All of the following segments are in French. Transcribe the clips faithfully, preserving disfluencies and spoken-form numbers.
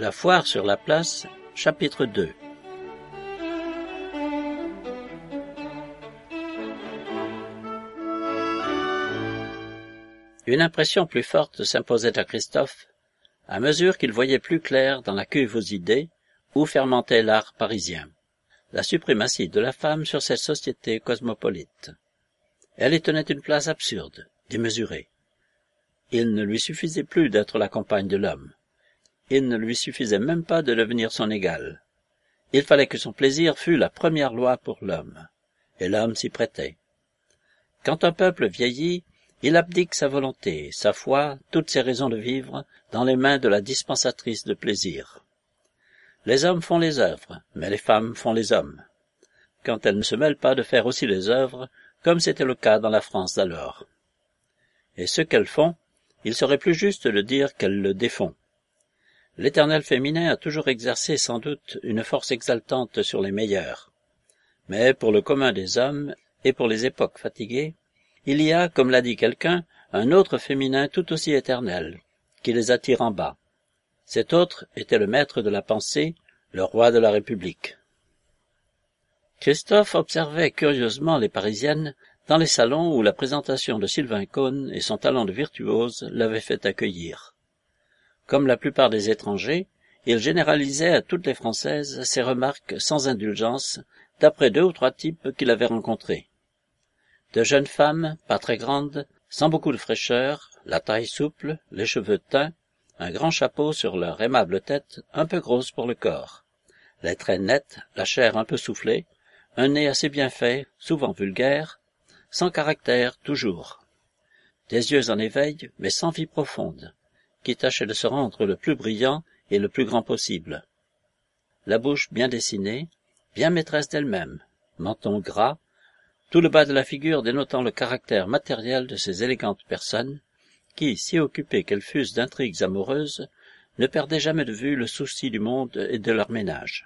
La foire sur la place, chapitre deux. Une impression plus forte s'imposait à Christophe, à mesure qu'il voyait plus clair dans la cuve aux idées où fermentait l'art parisien, la suprématie de la femme sur cette société cosmopolite. Elle y tenait une place absurde, démesurée. Il ne lui suffisait plus d'être la compagne de l'homme. Il ne lui suffisait même pas de devenir son égal. Il fallait que son plaisir fût la première loi pour l'homme, et l'homme s'y prêtait. Quand un peuple vieillit, il abdique sa volonté, sa foi, toutes ses raisons de vivre, dans les mains de la dispensatrice de plaisir. Les hommes font les œuvres, mais les femmes font les hommes, quand elles ne se mêlent pas de faire aussi les œuvres, comme c'était le cas dans la France d'alors. Et ce qu'elles font, il serait plus juste de dire qu'elles le défont. L'éternel féminin a toujours exercé sans doute une force exaltante sur les meilleurs. Mais pour le commun des hommes, et pour les époques fatiguées, il y a, comme l'a dit quelqu'un, un autre féminin tout aussi éternel, qui les attire en bas. Cet autre était le maître de la pensée, le roi de la République. Christophe observait curieusement les Parisiennes dans les salons où la présentation de Sylvain Cône et son talent de virtuose l'avaient fait accueillir. Comme la plupart des étrangers, il généralisait à toutes les Françaises ses remarques sans indulgence, d'après deux ou trois types qu'il avait rencontrés. De jeunes femmes, pas très grandes, sans beaucoup de fraîcheur, la taille souple, les cheveux teints, un grand chapeau sur leur aimable tête, un peu grosse pour le corps, les traits nets, la chair un peu soufflée, un nez assez bien fait, souvent vulgaire, sans caractère toujours, des yeux en éveil, mais sans vie profonde, qui tâchaient de se rendre le plus brillant et le plus grand possible. La bouche bien dessinée, bien maîtresse d'elle-même, menton gras, tout le bas de la figure dénotant le caractère matériel de ces élégantes personnes, qui, si occupées qu'elles fussent d'intrigues amoureuses, ne perdaient jamais de vue le souci du monde et de leur ménage.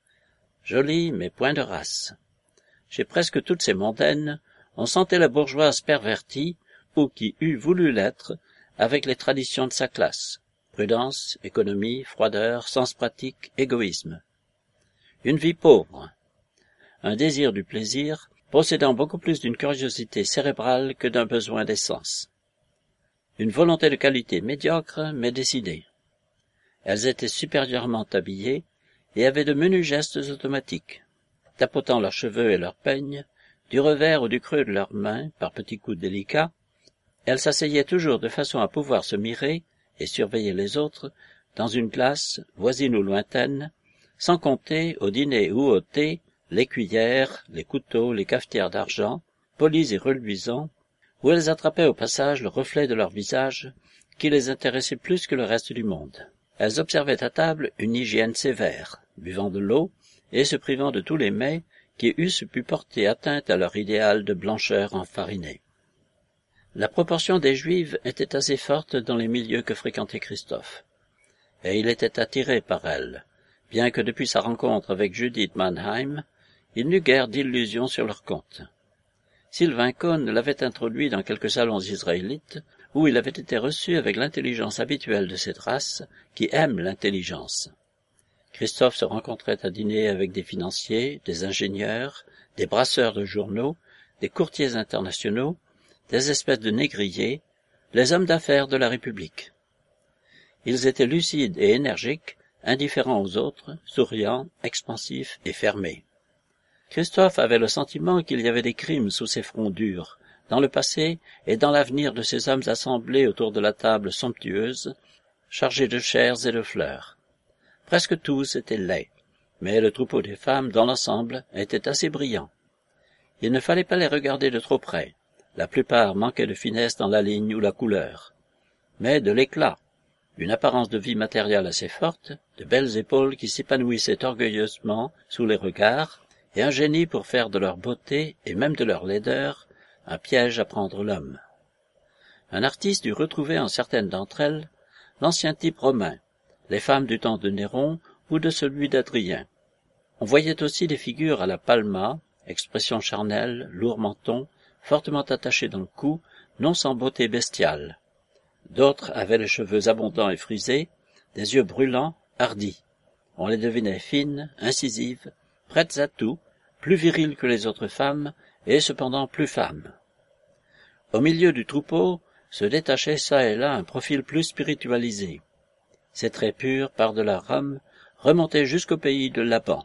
Jolies, mais point de race. Chez presque toutes ces mondaines, on sentait la bourgeoise pervertie, ou qui eût voulu l'être, avec les traditions de sa classe, prudence, économie, froideur, sens pratique, égoïsme. Une vie pauvre, un désir du plaisir, possédant beaucoup plus d'une curiosité cérébrale que d'un besoin d'essence. Une volonté de qualité médiocre, mais décidée. Elles étaient supérieurement habillées et avaient de menus gestes automatiques, tapotant leurs cheveux et leurs peignes, du revers ou du creux de leurs mains, par petits coups délicats. Elles s'asseyaient toujours de façon à pouvoir se mirer et surveiller les autres dans une classe, voisine ou lointaine, sans compter, au dîner ou au thé, les cuillères, les couteaux, les cafetières d'argent, polis et reluisants, où elles attrapaient au passage le reflet de leur visage, qui les intéressait plus que le reste du monde. Elles observaient à table une hygiène sévère, buvant de l'eau et se privant de tous les mets qui eussent pu porter atteinte à leur idéal de blancheur enfarinée. La proportion des Juives était assez forte dans les milieux que fréquentait Christophe, et il était attiré par elles, bien que depuis sa rencontre avec Judith Mannheim, il n'eut guère d'illusions sur leur compte. Sylvain Cône l'avait introduit dans quelques salons israélites, où il avait été reçu avec l'intelligence habituelle de cette race, qui aime l'intelligence. Christophe se rencontrait à dîner avec des financiers, des ingénieurs, des brasseurs de journaux, des courtiers internationaux, des espèces de négriers, les hommes d'affaires de la République. Ils étaient lucides et énergiques, indifférents aux autres, souriants, expansifs et fermés. Christophe avait le sentiment qu'il y avait des crimes sous ces fronts durs, dans le passé et dans l'avenir de ces hommes assemblés autour de la table somptueuse, chargée de chairs et de fleurs. Presque tous étaient laids, mais le troupeau des femmes, dans l'ensemble, était assez brillant. Il ne fallait pas les regarder de trop près. La plupart manquaient de finesse dans la ligne ou la couleur, mais de l'éclat, une apparence de vie matérielle assez forte, de belles épaules qui s'épanouissaient orgueilleusement sous les regards, et un génie pour faire de leur beauté et même de leur laideur un piège à prendre l'homme. Un artiste dut retrouver en certaines d'entre elles l'ancien type romain, les femmes du temps de Néron ou de celui d'Adrien. On voyait aussi des figures à la Palma, expression charnelle, lourd menton, fortement attaché dans le cou, non sans beauté bestiale. D'autres avaient les cheveux abondants et frisés, des yeux brûlants, hardies. On les devinait fines, incisives, prêtes à tout, plus viriles que les autres femmes, et cependant plus femmes. Au milieu du troupeau se détachait çà et là un profil plus spiritualisé. Ses traits purs, par-delà Rome, remontaient jusqu'au pays de Laban.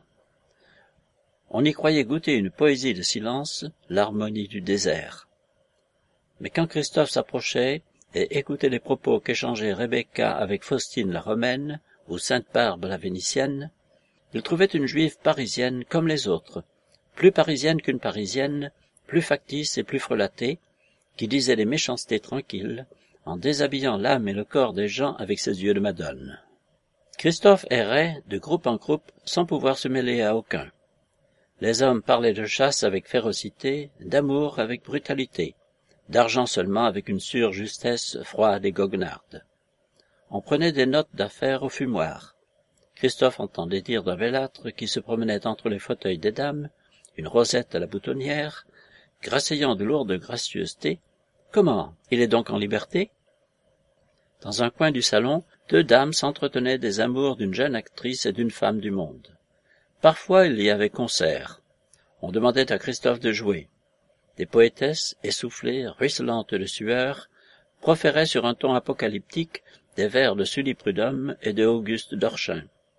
On y croyait goûter une poésie de silence, l'harmonie du désert. Mais quand Christophe s'approchait et écoutait les propos qu'échangeait Rebecca avec Faustine la Romaine ou Sainte-Barbe la Vénitienne, il trouvait une juive parisienne comme les autres, plus parisienne qu'une parisienne, plus factice et plus frelatée, qui disait des méchancetés tranquilles, en déshabillant l'âme et le corps des gens avec ses yeux de madone. Christophe errait de groupe en groupe sans pouvoir se mêler à aucun. Les hommes parlaient de chasse avec férocité, d'amour avec brutalité, d'argent seulement avec une sûre justesse froide et goguenarde. On prenait des notes d'affaires au fumoir. Christophe entendait dire d'un bellâtre qui se promenait entre les fauteuils des dames, une rosette à la boutonnière, grasseyant de lourdes gracieusetés. Comment, il est donc en liberté? Dans un coin du salon, deux dames s'entretenaient des amours d'une jeune actrice et d'une femme du monde. Parfois il y avait concert. On demandait à Christophe de jouer. Des poétesses, essoufflées, ruisselantes de sueur, proféraient sur un ton apocalyptique des vers de Sully Prudhomme et de Auguste Dorchin.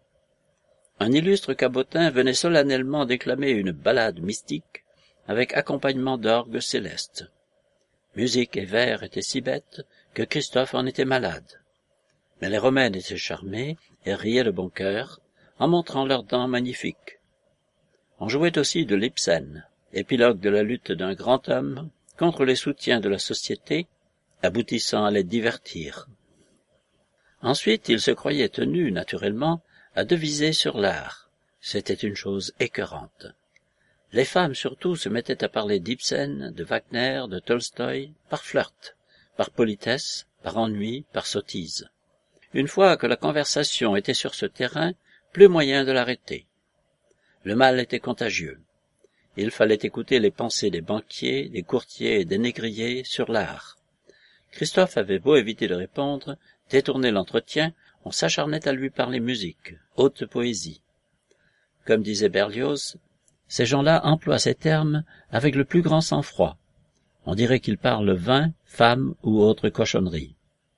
Un illustre cabotin venait solennellement déclamer une ballade mystique avec accompagnement d'orgue céleste. Musique et vers étaient si bêtes que Christophe en était malade. Mais les Romaines étaient charmées et riaient de bon cœur, en montrant leurs dents magnifiques. On jouait aussi de l'Ibsen, épilogue de la lutte d'un grand homme contre les soutiens de la société, aboutissant à les divertir. Ensuite, il se croyait tenu, naturellement, à deviser sur l'art. C'était une chose écœurante. Les femmes surtout se mettaient à parler d'Ibsen, de Wagner, de Tolstoï, par flirt, par politesse, par ennui, par sottise. Une fois que la conversation était sur ce terrain, plus moyen de l'arrêter. Le mal était contagieux. Il fallait écouter les pensées des banquiers, des courtiers et des négriers sur l'art. Christophe avait beau éviter de répondre, détourner l'entretien, on s'acharnait à lui parler musique, haute poésie. Comme disait Berlioz, ces gens-là emploient ces termes avec le plus grand sang-froid. On dirait qu'ils parlent vin, femmes ou autres cochonneries.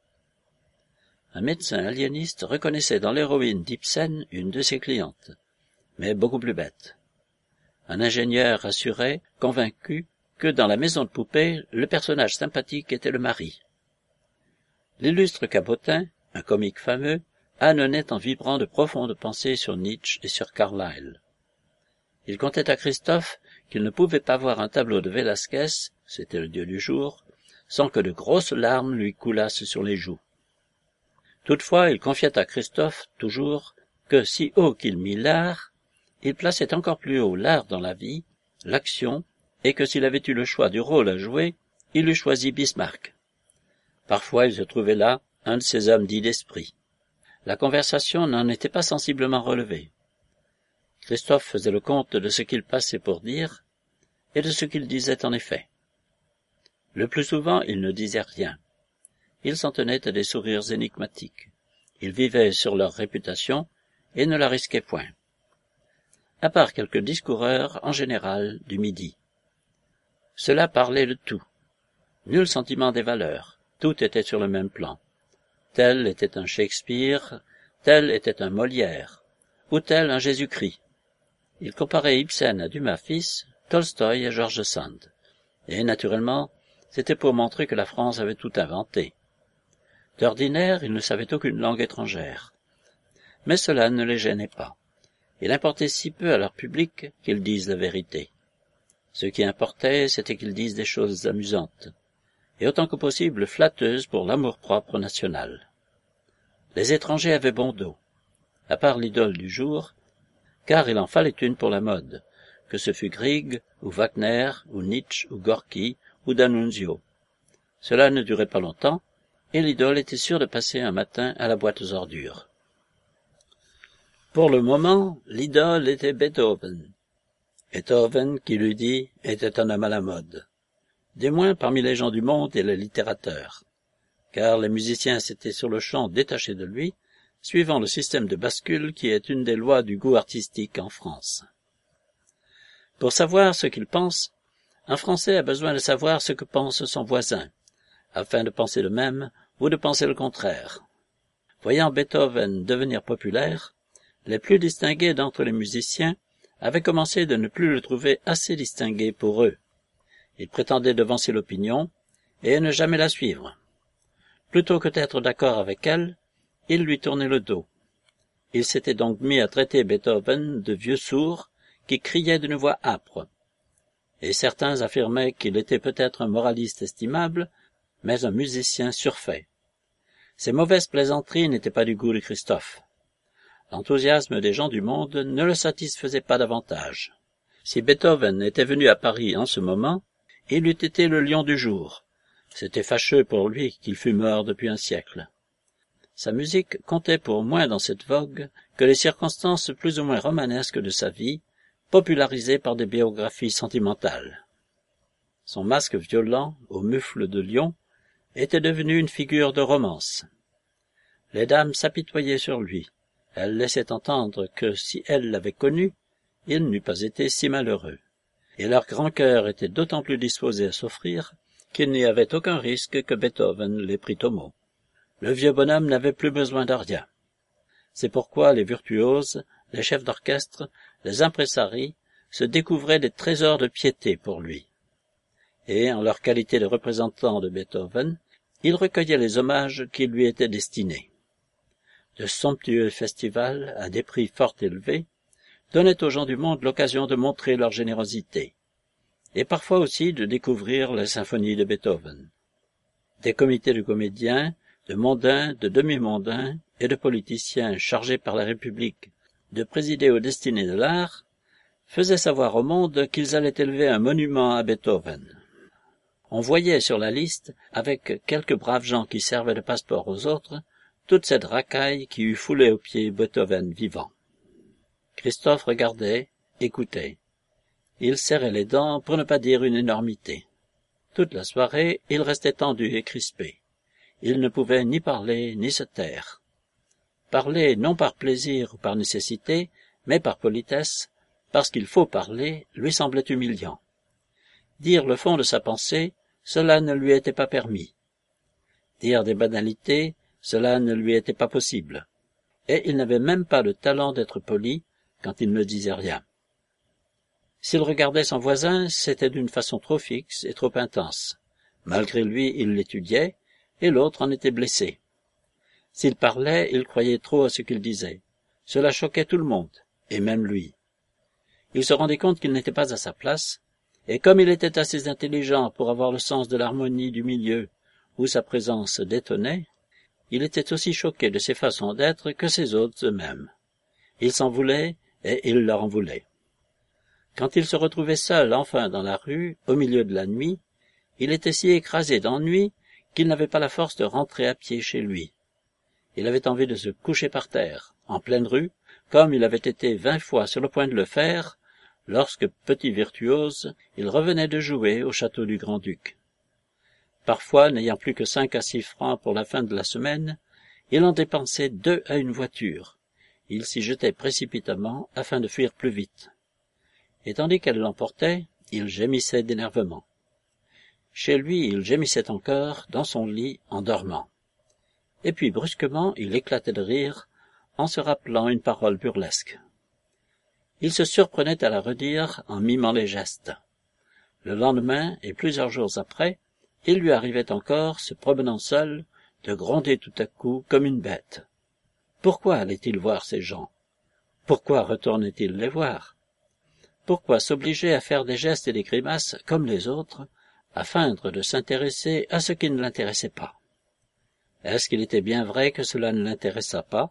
Un médecin aliéniste reconnaissait dans l'héroïne d'Ibsen une de ses clientes, mais beaucoup plus bête. Un ingénieur assurait, convaincu, que dans la maison de poupée, le personnage sympathique était le mari. L'illustre cabotin, un comique fameux, ânonnait en vibrant de profondes pensées sur Nietzsche et sur Carlyle. Il contait à Christophe qu'il ne pouvait pas voir un tableau de Vélasquez, c'était le dieu du jour, sans que de grosses larmes lui coulassent sur les joues. Toutefois, il confiait à Christophe, toujours, que si haut qu'il mit l'art, il plaçait encore plus haut l'art dans la vie, l'action, et que s'il avait eu le choix du rôle à jouer, il eût choisi Bismarck. Parfois, il se trouvait là un de ces hommes dits d'esprit. La conversation n'en était pas sensiblement relevée. Christophe faisait le compte de ce qu'il passait pour dire et de ce qu'il disait en effet. Le plus souvent, il ne disait rien. Il s'en tenait à des sourires énigmatiques. Il vivait sur leur réputation et ne la risquait point. À part quelques discoureurs, en général, du midi. Cela parlait de tout. Nul sentiment des valeurs. Tout était sur le même plan. Tel était un Shakespeare, tel était un Molière, ou tel un Jésus-Christ. Il comparait Ibsen à Dumas fils, Tolstoï à George Sand. Et, naturellement, c'était pour montrer que la France avait tout inventé. D'ordinaire, il ne savait aucune langue étrangère. Mais cela ne les gênait pas. Il importait si peu à leur public qu'ils disent la vérité. Ce qui importait, c'était qu'ils disent des choses amusantes, et autant que possible flatteuses pour l'amour-propre national. Les étrangers avaient bon dos, à part l'idole du jour, car il en fallait une pour la mode, que ce fût Grieg, ou Wagner, ou Nietzsche, ou Gorky, ou D'Annunzio. Cela ne durait pas longtemps, et l'idole était sûre de passer un matin à la boîte aux ordures. Pour le moment, l'idole était Beethoven. Beethoven, qui l'eût dit, était un homme à la mode. Des moins parmi les gens du monde et les littérateurs, car les musiciens s'étaient sur le champ détachés de lui, suivant le système de bascule qui est une des lois du goût artistique en France. Pour savoir ce qu'il pense, un Français a besoin de savoir ce que pense son voisin, afin de penser le même ou de penser le contraire. Voyant Beethoven devenir populaire, les plus distingués d'entre les musiciens avaient commencé de ne plus le trouver assez distingué pour eux. Ils prétendaient devancer l'opinion et ne jamais la suivre. Plutôt que d'être d'accord avec elle, ils lui tournaient le dos. Ils s'étaient donc mis à traiter Beethoven de vieux sourd qui criait d'une voix âpre. Et certains affirmaient qu'il était peut-être un moraliste estimable, mais un musicien surfait. Ces mauvaises plaisanteries n'étaient pas du goût de Christophe. L'enthousiasme des gens du monde ne le satisfaisait pas davantage. Si Beethoven était venu à Paris en ce moment, il eût été le lion du jour. C'était fâcheux pour lui qu'il fût mort depuis un siècle. Sa musique comptait pour moins dans cette vogue que les circonstances plus ou moins romanesques de sa vie, popularisées par des biographies sentimentales. Son masque violent, aux mufles de lion, était devenu une figure de romance. Les dames s'apitoyaient sur lui. Elles laissaient entendre que, si elles l'avaient connu, il n'eût pas été si malheureux. Et leur grand cœur était d'autant plus disposé à s'offrir qu'il n'y avait aucun risque que Beethoven les prît au mot. Le vieux bonhomme n'avait plus besoin de rien. C'est pourquoi les virtuoses, les chefs d'orchestre, les impresarii se découvraient des trésors de piété pour lui. Et, en leur qualité de représentants de Beethoven, ils recueillaient les hommages qui lui étaient destinés. De somptueux festivals, à des prix fort élevés, donnaient aux gens du monde l'occasion de montrer leur générosité, et parfois aussi de découvrir les symphonies de Beethoven. Des comités de comédiens, de mondains, de demi-mondains et de politiciens chargés par la République de présider aux destinées de l'art, faisaient savoir au monde qu'ils allaient élever un monument à Beethoven. On voyait sur la liste, avec quelques braves gens qui servaient de passeport aux autres, toute cette racaille qui eût foulé aux pieds Beethoven vivant. Christophe regardait, écoutait. Il serrait les dents pour ne pas dire une énormité. Toute la soirée, il restait tendu et crispé. Il ne pouvait ni parler, ni se taire. Parler non par plaisir ou par nécessité, mais par politesse, parce qu'il faut parler, lui semblait humiliant. Dire le fond de sa pensée, cela ne lui était pas permis. Dire des banalités, cela ne lui était pas possible. Et il n'avait même pas le talent d'être poli quand il ne disait rien. S'il regardait son voisin, c'était d'une façon trop fixe et trop intense. Malgré lui, il l'étudiait, et l'autre en était blessé. S'il parlait, il croyait trop à ce qu'il disait. Cela choquait tout le monde, et même lui. Il se rendait compte qu'il n'était pas à sa place, et comme il était assez intelligent pour avoir le sens de l'harmonie du milieu où sa présence détonnait, il était aussi choqué de ses façons d'être que ses hôtes eux-mêmes. Il s'en voulait, et il leur en voulait. Quand il se retrouvait seul enfin dans la rue, au milieu de la nuit, il était si écrasé d'ennui qu'il n'avait pas la force de rentrer à pied chez lui. Il avait envie de se coucher par terre, en pleine rue, comme il avait été vingt fois sur le point de le faire, lorsque, petit virtuose, il revenait de jouer au château du Grand-Duc. Parfois, n'ayant plus que cinq à six francs pour la fin de la semaine, il en dépensait deux à une voiture. Il s'y jetait précipitamment afin de fuir plus vite. Et tandis qu'elle l'emportait, il gémissait d'énervement. Chez lui, il gémissait encore, dans son lit, en dormant. Et puis, brusquement, il éclatait de rire, en se rappelant une parole burlesque. Il se surprenait à la redire en mimant les gestes. Le lendemain, et plusieurs jours après, il lui arrivait encore, se promenant seul, de gronder tout à coup comme une bête. Pourquoi allait-il voir ces gens? Pourquoi retournait-il les voir? Pourquoi s'obliger à faire des gestes et des grimaces comme les autres, à feindre de s'intéresser à ce qui ne l'intéressait pas? Est-ce qu'il était bien vrai que cela ne l'intéressât pas?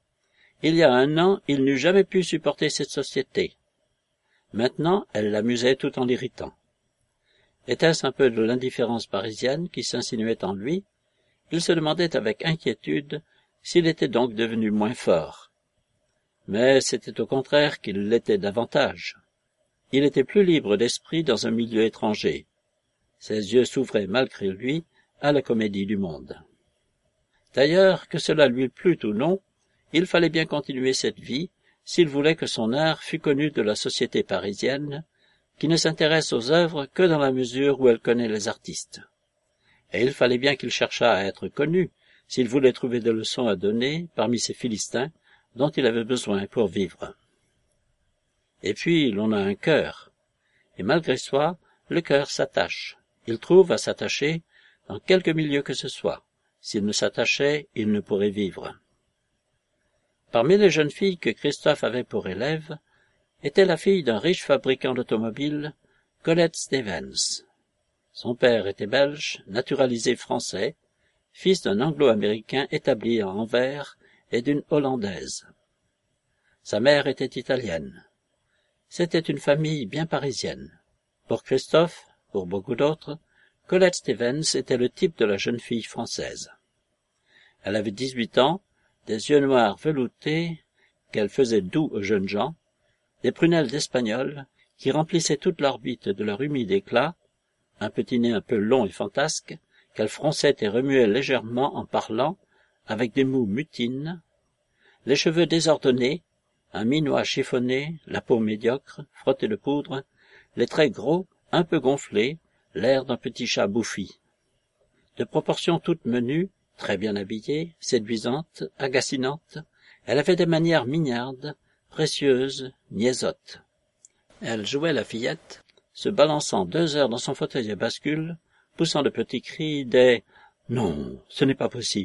Il y a un an, il n'eût jamais pu supporter cette société. Maintenant, elle l'amusait tout en l'irritant. Était-ce un peu de l'indifférence parisienne qui s'insinuait en lui? Il se demandait avec inquiétude s'il était donc devenu moins fort. Mais c'était au contraire qu'il l'était davantage. Il était plus libre d'esprit dans un milieu étranger. Ses yeux s'ouvraient malgré lui à la comédie du monde. D'ailleurs, que cela lui plût ou non, il fallait bien continuer cette vie s'il voulait que son art fût connu de la société parisienne, qui ne s'intéresse aux œuvres que dans la mesure où elle connaît les artistes. Et il fallait bien qu'il cherchât à être connu s'il voulait trouver des leçons à donner parmi ces Philistins dont il avait besoin pour vivre. Et puis l'on a un cœur, et malgré soi, le cœur s'attache. Il trouve à s'attacher dans quelque milieu que ce soit. S'il ne s'attachait, il ne pourrait vivre. Parmi les jeunes filles que Christophe avait pour élève, était la fille d'un riche fabricant d'automobiles, Colette Stevens. Son père était belge, naturalisé français, fils d'un anglo-américain établi à Anvers et d'une hollandaise. Sa mère était italienne. C'était une famille bien parisienne. Pour Christophe, pour beaucoup d'autres, Colette Stevens était le type de la jeune fille française. Elle avait dix-huit ans, des yeux noirs veloutés qu'elle faisait doux aux jeunes gens, des prunelles d'Espagnol qui remplissaient toute l'orbite de leur humide éclat, un petit nez un peu long et fantasque, qu'elle fronçait et remuait légèrement en parlant, avec des mous mutines, les cheveux désordonnés, un minois chiffonné, la peau médiocre, frottée de poudre, les traits gros, un peu gonflés, l'air d'un petit chat bouffi. De proportions toutes menues, très bien habillée, séduisante, agacinante, elle avait des manières mignardes, précieuses, niaisottes. Elle jouait la fillette, se balançant deux heures dans son fauteuil à bascule, poussant de petits cris, des « Non, ce n'est pas possible ».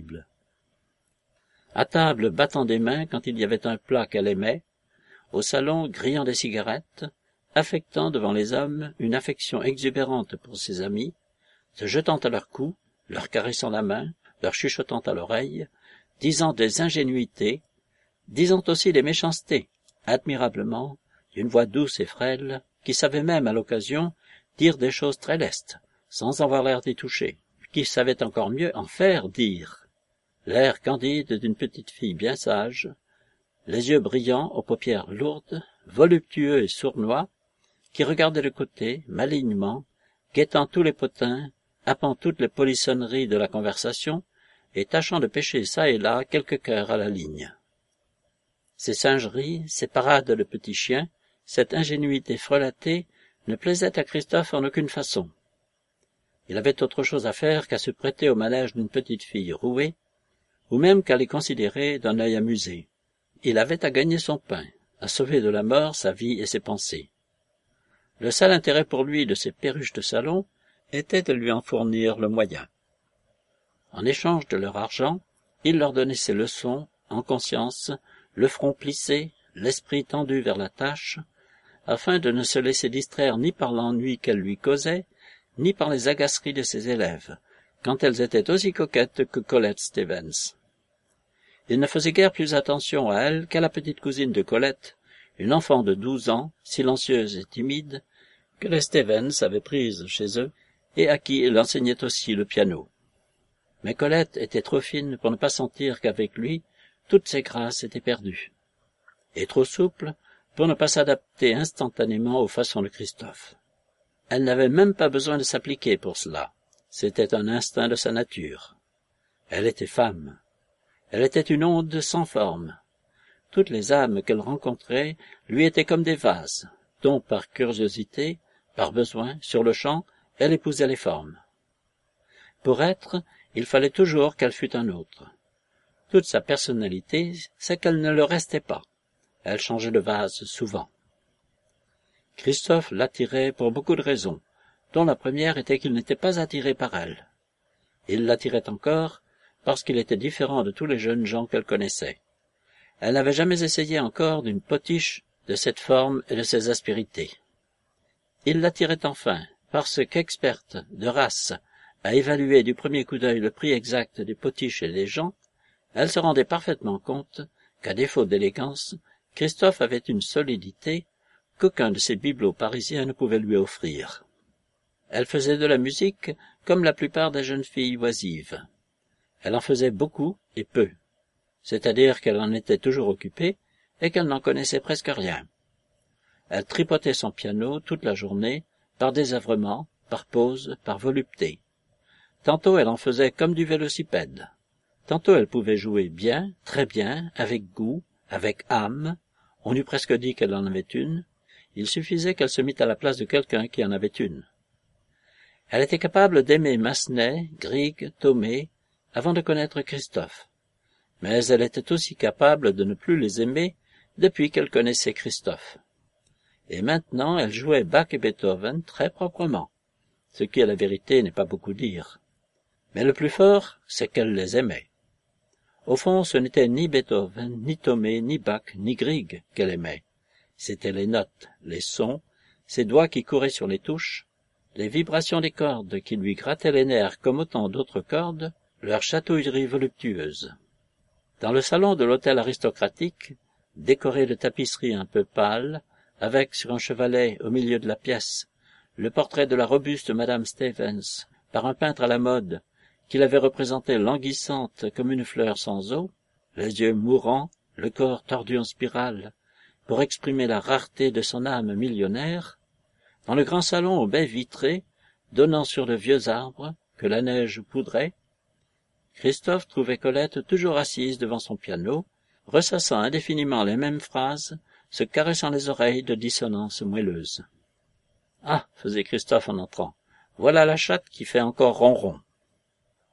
À table, battant des mains quand il y avait un plat qu'elle aimait, au salon, grillant des cigarettes, affectant devant les hommes une affection exubérante pour ses amis, se jetant à leurs cou, leur caressant la main, leur chuchotant à l'oreille, disant des ingénuités, disant aussi des méchancetés, admirablement, d'une voix douce et frêle, qui savait même, à l'occasion, dire des choses très lestes, sans avoir l'air d'y toucher, qui savait encore mieux en faire dire. L'air candide d'une petite fille bien sage, les yeux brillants aux paupières lourdes, voluptueux et sournois, qui regardait de côté, malignement, guettant tous les potins, happant toutes les polissonneries de la conversation, et tâchant de pêcher çà et là quelques cœurs à la ligne. Ces singeries, ces parades de petits chiens, cette ingénuité frelatée ne plaisaient à Christophe en aucune façon. Il avait autre chose à faire qu'à se prêter au manège d'une petite fille rouée, ou même qu'à les considérer d'un œil amusé. Il avait à gagner son pain, à sauver de la mort sa vie et ses pensées. Le seul intérêt pour lui de ces perruches de salon était de lui en fournir le moyen. En échange de leur argent, il leur donnait ses leçons, en conscience, le front plissé, l'esprit tendu vers la tâche, afin de ne se laisser distraire ni par l'ennui qu'elle lui causait, ni par les agaceries de ses élèves, quand elles étaient aussi coquettes que Colette Stevens. Il ne faisait guère plus attention à elle qu'à la petite cousine de Colette, une enfant de douze ans, silencieuse et timide, que les Stevens avaient prise chez eux, et à qui il enseignait aussi le piano. Mais Colette était trop fine pour ne pas sentir qu'avec lui, toutes ses grâces étaient perdues, et trop souple pour ne pas s'adapter instantanément aux façons de Christophe. Elle n'avait même pas besoin de s'appliquer pour cela. C'était un instinct de sa nature. Elle était femme. Elle était une onde sans forme. Toutes les âmes qu'elle rencontrait lui étaient comme des vases, dont par curiosité, par besoin, sur-le-champ, elle épousait les formes. Pour être, il fallait toujours qu'elle fût un autre. Toute sa personnalité, c'est qu'elle ne le restait pas. Elle changeait de vase souvent. Christophe l'attirait pour beaucoup de raisons, dont la première était qu'il n'était pas attiré par elle. Il l'attirait encore parce qu'il était différent de tous les jeunes gens qu'elle connaissait. Elle n'avait jamais essayé encore d'une potiche de cette forme et de ces aspérités. Il l'attirait enfin parce qu'experte de race à évaluer du premier coup d'œil le prix exact des potiches et des gens, elle se rendait parfaitement compte qu'à défaut d'élégance, Christophe avait une solidité qu'aucun de ces bibelots parisiens ne pouvait lui offrir. Elle faisait de la musique comme la plupart des jeunes filles oisives. Elle en faisait beaucoup et peu, c'est-à-dire qu'elle en était toujours occupée et qu'elle n'en connaissait presque rien. Elle tripotait son piano toute la journée, par désœuvrement, par pause, par volupté. Tantôt elle en faisait comme du vélocipède, Tantôt elle pouvait jouer bien, très bien, avec goût, avec âme, on eût presque dit qu'elle en avait une, il suffisait qu'elle se mît à la place de quelqu'un qui en avait une. Elle était capable d'aimer Massenet, Grieg, Thomé, avant de connaître Christophe. Mais elle était aussi capable de ne plus les aimer depuis qu'elle connaissait Christophe. Et maintenant elle jouait Bach et Beethoven très proprement, ce qui à la vérité n'est pas beaucoup dire. Mais le plus fort, c'est qu'elle les aimait. Au fond, ce n'était ni Beethoven, ni Thomé, ni Bach, ni Grieg qu'elle aimait. C'étaient les notes, les sons, ses doigts qui couraient sur les touches, les vibrations des cordes qui lui grattaient les nerfs comme autant d'autres cordes, leur chatouillerie voluptueuse. Dans le salon de l'hôtel aristocratique, décoré de tapisseries un peu pâles, avec sur un chevalet au milieu de la pièce, le portrait de la robuste Madame Stevens, par un peintre à la mode, qui l'avait représentée languissante comme une fleur sans eau, les yeux mourants, le corps tordu en spirale, pour exprimer la rareté de son âme millionnaire, dans le grand salon aux baies vitrées, donnant sur de vieux arbres que la neige poudrait, Christophe trouvait Colette toujours assise devant son piano, ressassant indéfiniment les mêmes phrases, se caressant les oreilles de dissonances moelleuses. « Ah !» faisait Christophe en entrant, « voilà la chatte qui fait encore ronron. »« Malhonnête !»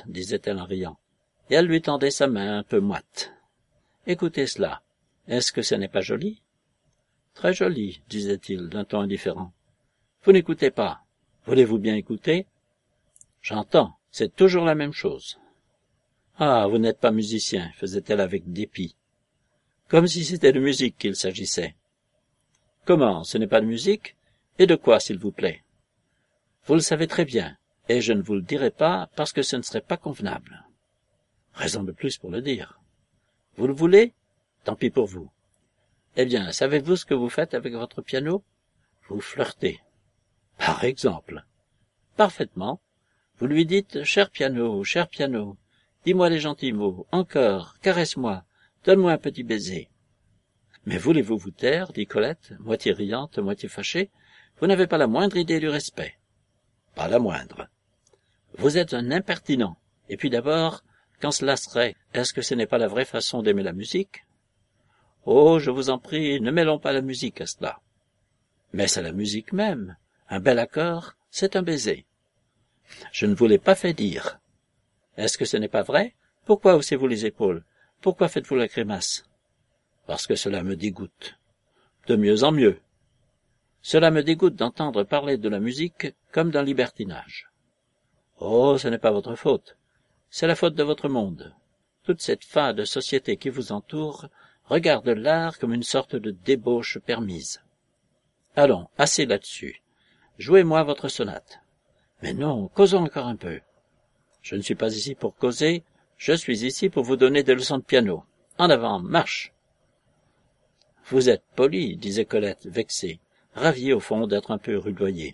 disait-elle en riant, et elle lui tendait sa main un peu moite. « Écoutez cela. Est-ce que ce n'est pas joli ?»« Très joli, » disait-il d'un ton indifférent. « Vous n'écoutez pas. Voulez-vous bien écouter ?»« J'entends. C'est toujours la même chose. »« Ah, vous n'êtes pas musicien, » faisait-elle avec dépit. Comme si c'était de musique qu'il s'agissait. « Comment, ce n'est pas de musique? Et de quoi, s'il vous plaît? »« Vous le savez très bien, et je ne vous le dirai pas parce que ce ne serait pas convenable. »« Raison de plus pour le dire. »« Vous le voulez? Tant pis pour vous. »« Eh bien, savez-vous ce que vous faites avec votre piano? Vous flirtez. »« Par exemple. »« Parfaitement. Vous lui dites « Cher piano, cher piano, dis-moi des gentils mots, encore, caresse-moi, donne-moi un petit baiser. »« Mais voulez-vous vous taire ?» dit Colette, moitié riante, moitié fâchée. « Vous n'avez pas la moindre idée du respect. »« Pas la moindre. »« Vous êtes un impertinent. Et puis d'abord, quand cela serait, est-ce que ce n'est pas la vraie façon d'aimer la musique? »« Oh, je vous en prie, ne mêlons pas la musique à cela. »« Mais c'est la musique même. Un bel accord, c'est un baiser. » Je ne vous l'ai pas fait dire. Est-ce que ce n'est pas vrai? Pourquoi haussez-vous les épaules? Pourquoi faites-vous la grimace? Parce que cela me dégoûte. De mieux en mieux. Cela me dégoûte d'entendre parler de la musique comme d'un libertinage. Oh, ce n'est pas votre faute. C'est la faute de votre monde. Toute cette fade société qui vous entoure regarde l'art comme une sorte de débauche permise. Allons, assez là-dessus. Jouez-moi votre sonate. Mais non, causons encore un peu. Je ne suis pas ici pour causer, je suis ici pour vous donner des leçons de piano. En avant, marche. Vous êtes poli, disait Colette, vexée, ravie au fond d'être un peu rudoyée.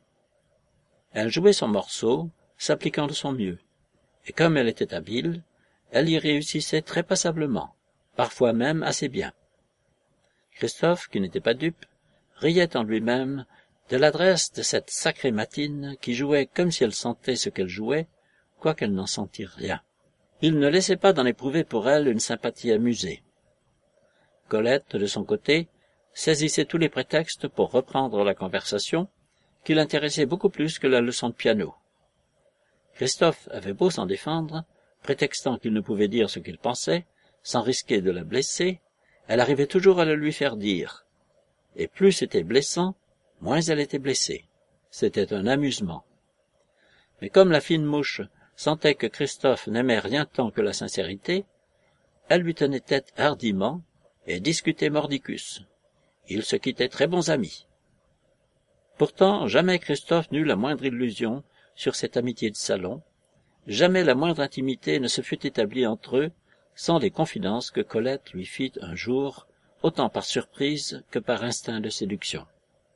Elle jouait son morceau, s'appliquant de son mieux, et comme elle était habile, elle y réussissait très passablement, parfois même assez bien. Christophe, qui n'était pas dupe, riait en lui-même de l'adresse de cette sacrée Matine qui jouait comme si elle sentait ce qu'elle jouait, quoiqu'elle n'en sentît rien. Il ne laissait pas d'en éprouver pour elle une sympathie amusée. Colette, de son côté, saisissait tous les prétextes pour reprendre la conversation, qui l'intéressait beaucoup plus que la leçon de piano. Christophe avait beau s'en défendre, prétextant qu'il ne pouvait dire ce qu'il pensait, sans risquer de la blesser, elle arrivait toujours à le lui faire dire. Et plus c'était blessant, moins elle était blessée. C'était un amusement. Mais comme la fine mouche sentait que Christophe n'aimait rien tant que la sincérité, elle lui tenait tête hardiment et discutait mordicus. Ils se quittaient très bons amis. Pourtant, jamais Christophe n'eut la moindre illusion sur cette amitié de salon, jamais la moindre intimité ne se fut établie entre eux sans les confidences que Colette lui fit un jour, autant par surprise que par instinct de séduction.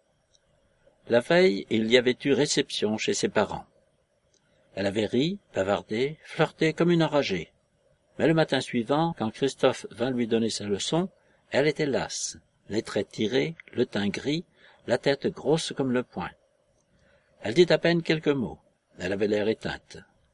La veille, il y avait eu réception chez ses parents. Elle avait ri, bavardé, flirté comme une enragée. Mais le matin suivant, quand Christophe vint lui donner sa leçon, elle était lasse, les traits tirés, le teint gris, la tête grosse comme le poing. Elle dit à peine quelques mots. Elle avait l'air éteinte.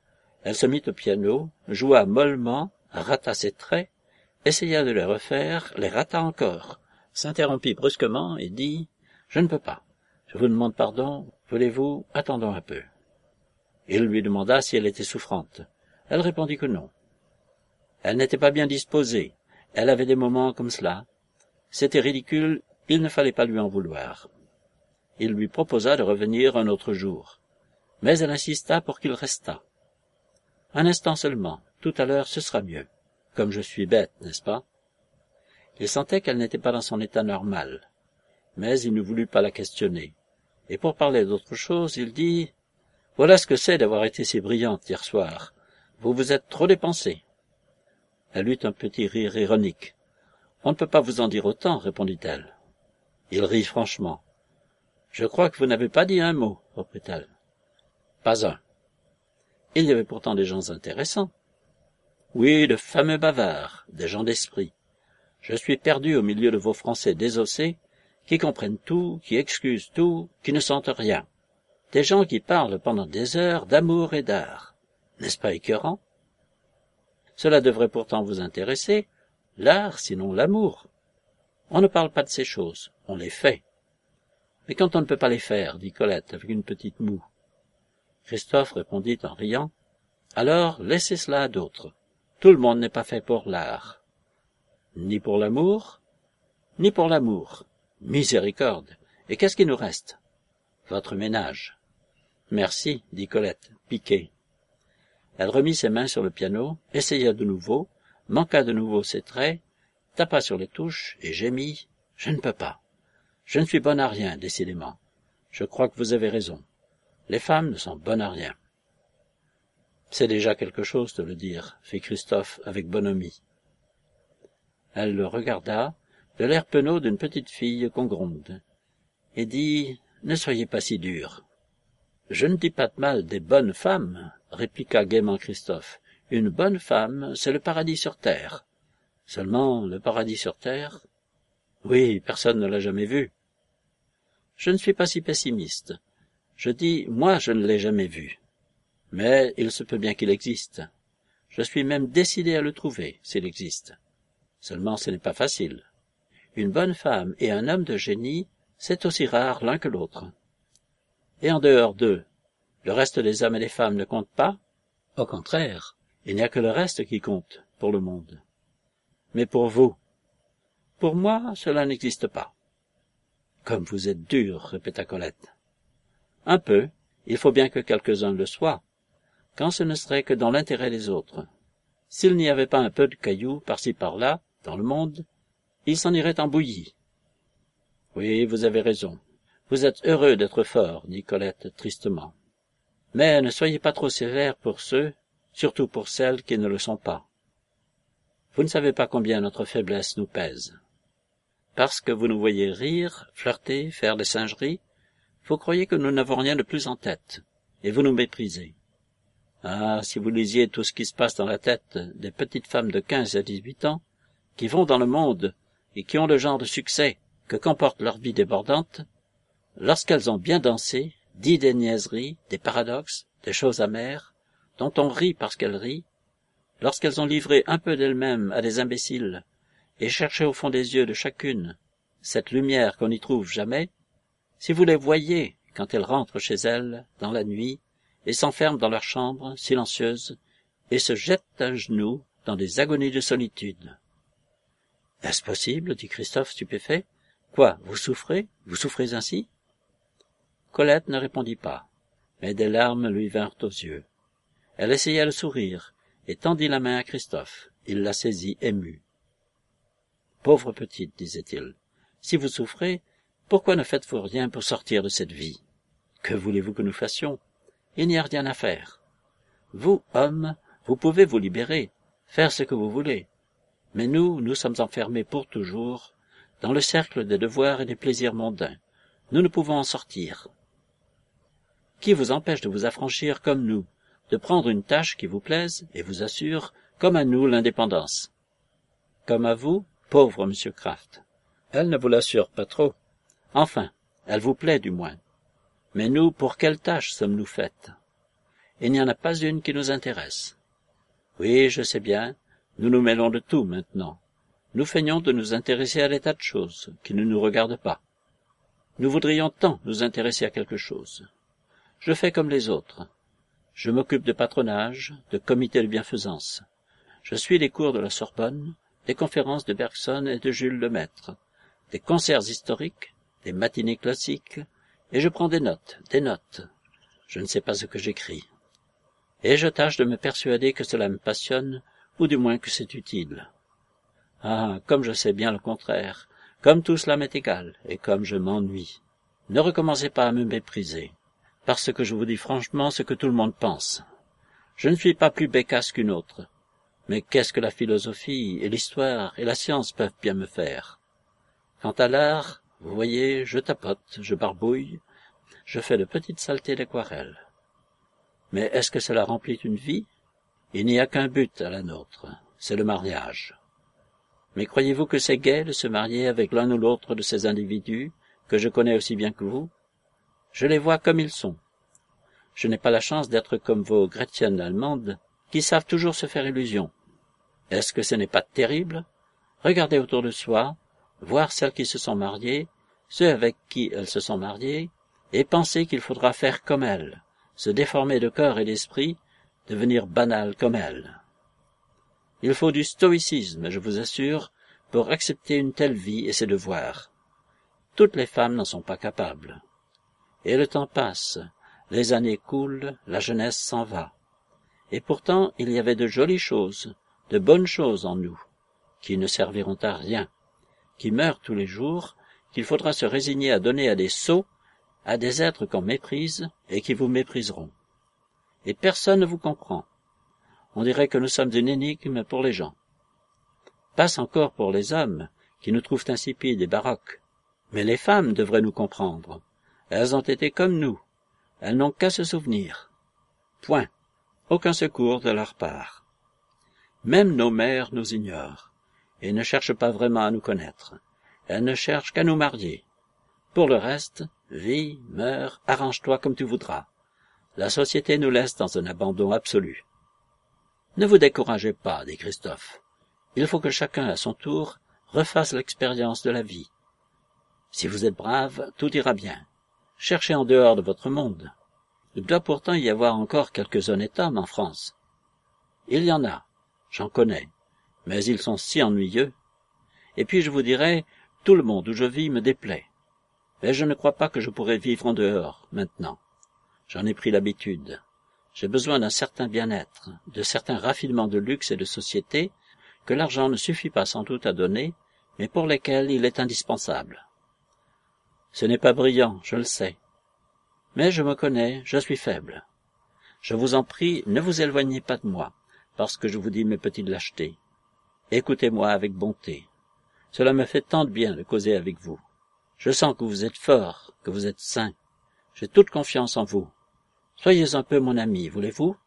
Elle se mit au piano, joua mollement, rata ses traits, essaya de les refaire, les rata encore, s'interrompit brusquement et dit « Je ne peux pas. Je vous demande pardon. Voulez-vous, attendons un peu. » Il lui demanda si elle était souffrante. Elle répondit que non. Elle n'était pas bien disposée. Elle avait des moments comme cela. C'était ridicule, il ne fallait pas lui en vouloir. Il lui proposa de revenir un autre jour. Mais elle insista pour qu'il restât. Un instant seulement. Tout à l'heure, ce sera mieux. Comme je suis bête, n'est-ce pas? Il sentait qu'elle n'était pas dans son état normal. Mais il ne voulut pas la questionner. Et pour parler d'autre chose, il dit « Voilà ce que c'est d'avoir été si brillante hier soir. Vous vous êtes trop dépensée. » Elle eut un petit rire ironique. « On ne peut pas vous en dire autant, répondit-elle. Il rit franchement. « Je crois que vous n'avez pas dit un mot, reprit-elle. « Pas un. » Il y avait pourtant des gens intéressants. Oui, de fameux bavards, des gens d'esprit. Je suis perdu au milieu de vos Français désossés, qui comprennent tout, qui excusent tout, qui ne sentent rien. Des gens qui parlent pendant des heures d'amour et d'art. N'est-ce pas écœurant? Cela devrait pourtant vous intéresser, l'art, sinon l'amour. On ne parle pas de ces choses, on les fait. Mais quand on ne peut pas les faire, dit Colette avec une petite moue. Christophe répondit en riant, « Alors, laissez cela à d'autres. Tout le monde n'est pas fait pour l'art. » Ni pour l'amour, ni pour l'amour. Miséricorde. Et qu'est-ce qui nous reste? Votre ménage. Merci, dit Colette, piquée. Elle remit ses mains sur le piano, essaya de nouveau, manqua de nouveau ses traits, tapa sur les touches et gémit. Je ne peux pas. Je ne suis bonne à rien, décidément. Je crois que vous avez raison. Les femmes ne sont bonnes à rien. C'est déjà quelque chose de le dire, fit Christophe avec bonhomie. Elle le regarda, de l'air penaud d'une petite fille qu'on gronde, et dit « Ne soyez pas si dur. »« Je ne dis pas de mal des bonnes femmes, » répliqua gaiement Christophe. « Une bonne femme, c'est le paradis sur terre. Seulement, le paradis sur terre... Oui, personne ne l'a jamais vu. Je ne suis pas si pessimiste. Je dis, moi, je ne l'ai jamais vu. Mais il se peut bien qu'il existe. Je suis même décidé à le trouver, s'il existe. Seulement, ce n'est pas facile. Une bonne femme et un homme de génie, c'est aussi rare l'un que l'autre. Et en dehors d'eux, le reste des hommes et des femmes ne compte pas? Au contraire, il n'y a que le reste qui compte pour le monde. Mais pour vous? Pour moi, cela n'existe pas. Comme vous êtes dur, répéta Colette. Un peu, il faut bien que quelques-uns le soient, quand ce ne serait que dans l'intérêt des autres. S'il n'y avait pas un peu de cailloux par-ci par-là, dans le monde, il s'en irait en bouillie. Oui, vous avez raison. Vous êtes heureux d'être fort, dit Colette tristement. Mais ne soyez pas trop sévère pour ceux, surtout pour celles qui ne le sont pas. Vous ne savez pas combien notre faiblesse nous pèse. Parce que vous nous voyez rire, flirter, faire des singeries, vous croyez que nous n'avons rien de plus en tête, et vous nous méprisez. Ah, si vous lisiez tout ce qui se passe dans la tête des petites femmes de quinze à dix-huit ans, qui vont dans le monde et qui ont le genre de succès que comporte leur vie débordante, lorsqu'elles ont bien dansé, dit des niaiseries, des paradoxes, des choses amères, dont on rit parce qu'elles rient, lorsqu'elles ont livré un peu d'elles-mêmes à des imbéciles, et cherché au fond des yeux de chacune cette lumière qu'on n'y trouve jamais, si vous les voyez quand elles rentrent chez elles, dans la nuit, et s'enferment dans leur chambre, silencieuses, et se jettent à genoux dans des agonies de solitude. « Est-ce possible » dit Christophe stupéfait. « Quoi, vous souffrez? Vous souffrez ainsi ?» Colette ne répondit pas, mais des larmes lui vinrent aux yeux. Elle essaya le sourire, et tendit la main à Christophe. Il la saisit ému. « Pauvre petite, disait-il, si vous souffrez, pourquoi ne faites-vous rien pour sortir de cette vie? Que voulez-vous que nous fassions? Il n'y a rien à faire. Vous, hommes, vous pouvez vous libérer, faire ce que vous voulez. Mais nous, nous sommes enfermés pour toujours dans le cercle des devoirs et des plaisirs mondains. Nous ne pouvons en sortir. Qui vous empêche de vous affranchir comme nous, de prendre une tâche qui vous plaise et vous assure, comme à nous, l'indépendance? Comme à vous, pauvre monsieur Kraft. Elle ne vous l'assure pas trop. Enfin, elle vous plaît du moins. Mais nous, pour quelle tâche sommes-nous faites? il n'y en a pas une qui nous intéresse. Oui, je sais bien, nous nous mêlons de tout maintenant. Nous feignons de nous intéresser à des tas de choses qui ne nous regardent pas. Nous voudrions tant nous intéresser à quelque chose. Je fais comme les autres. Je m'occupe de patronage, de comité de bienfaisance. Je suis les cours de la Sorbonne, des conférences de Bergson et de Jules Lemaître, des concerts historiques, des matinées classiques, et je prends des notes, des notes. Je ne sais pas ce que j'écris. Et je tâche de me persuader que cela me passionne, ou du moins que c'est utile. Ah, comme je sais bien le contraire, comme tout cela m'est égal, et comme je m'ennuie. Ne recommencez pas à me mépriser, parce que je vous dis franchement ce que tout le monde pense. Je ne suis pas plus bécasse qu'une autre, mais qu'est-ce que la philosophie et l'histoire et la science peuvent bien me faire? Quant à l'art, vous voyez, je tapote, je barbouille, je fais de petites saletés d'aquarelle. Mais est-ce que cela remplit une vie? Il n'y a qu'un but à la nôtre, c'est le mariage. Mais croyez-vous que c'est gai de se marier avec l'un ou l'autre de ces individus, que je connais aussi bien que vous? Je les vois comme ils sont. Je n'ai pas la chance d'être comme vos Gretchen allemandes, qui savent toujours se faire illusion. Est-ce que ce n'est pas terrible? Regardez autour de soi, voir celles qui se sont mariées, ceux avec qui elles se sont mariées, et penser qu'il faudra faire comme elles, se déformer de corps et d'esprit, devenir banal comme elles. Il faut du stoïcisme, je vous assure, pour accepter une telle vie et ses devoirs. Toutes les femmes n'en sont pas capables. Et le temps passe, les années coulent, la jeunesse s'en va. Et pourtant il y avait de jolies choses, de bonnes choses en nous, qui ne serviront à rien, qui meurent tous les jours, qu'il faudra se résigner à donner à des sots, à des êtres qu'on méprise et qui vous mépriseront. Et personne ne vous comprend. On dirait que nous sommes une énigme pour les gens. Passe encore pour les hommes, qui nous trouvent insipides et baroques. Mais les femmes devraient nous comprendre. Elles ont été comme nous. Elles n'ont qu'à se souvenir. Point. Aucun secours de leur part. Même nos mères nous ignorent, et ne cherchent pas vraiment à nous connaître. Elles ne cherchent qu'à nous marier. Pour le reste, vis, meurs, arrange-toi comme tu voudras. La société nous laisse dans un abandon absolu. Ne vous découragez pas, dit Christophe. Il faut que chacun, à son tour, refasse l'expérience de la vie. Si vous êtes brave, tout ira bien. Cherchez en dehors de votre monde. Il doit pourtant y avoir encore quelques honnêtes hommes en France. Il y en a, j'en connais, mais ils sont si ennuyeux. Et puis je vous dirai, tout le monde où je vis me déplaît. Mais je ne crois pas que je pourrais vivre en dehors, maintenant. J'en ai pris l'habitude. J'ai besoin d'un certain bien-être, de certains raffinements de luxe et de société, que l'argent ne suffit pas sans doute à donner, mais pour lesquels il est indispensable. Ce n'est pas brillant, je le sais. Mais je me connais, je suis faible. Je vous en prie, ne vous éloignez pas de moi, parce que je vous dis mes petites lâchetés. Écoutez-moi avec bonté. Cela me fait tant de bien de causer avec vous. Je sens que vous êtes fort, que vous êtes sain. J'ai toute confiance en vous. Soyez un peu mon ami, voulez-vous?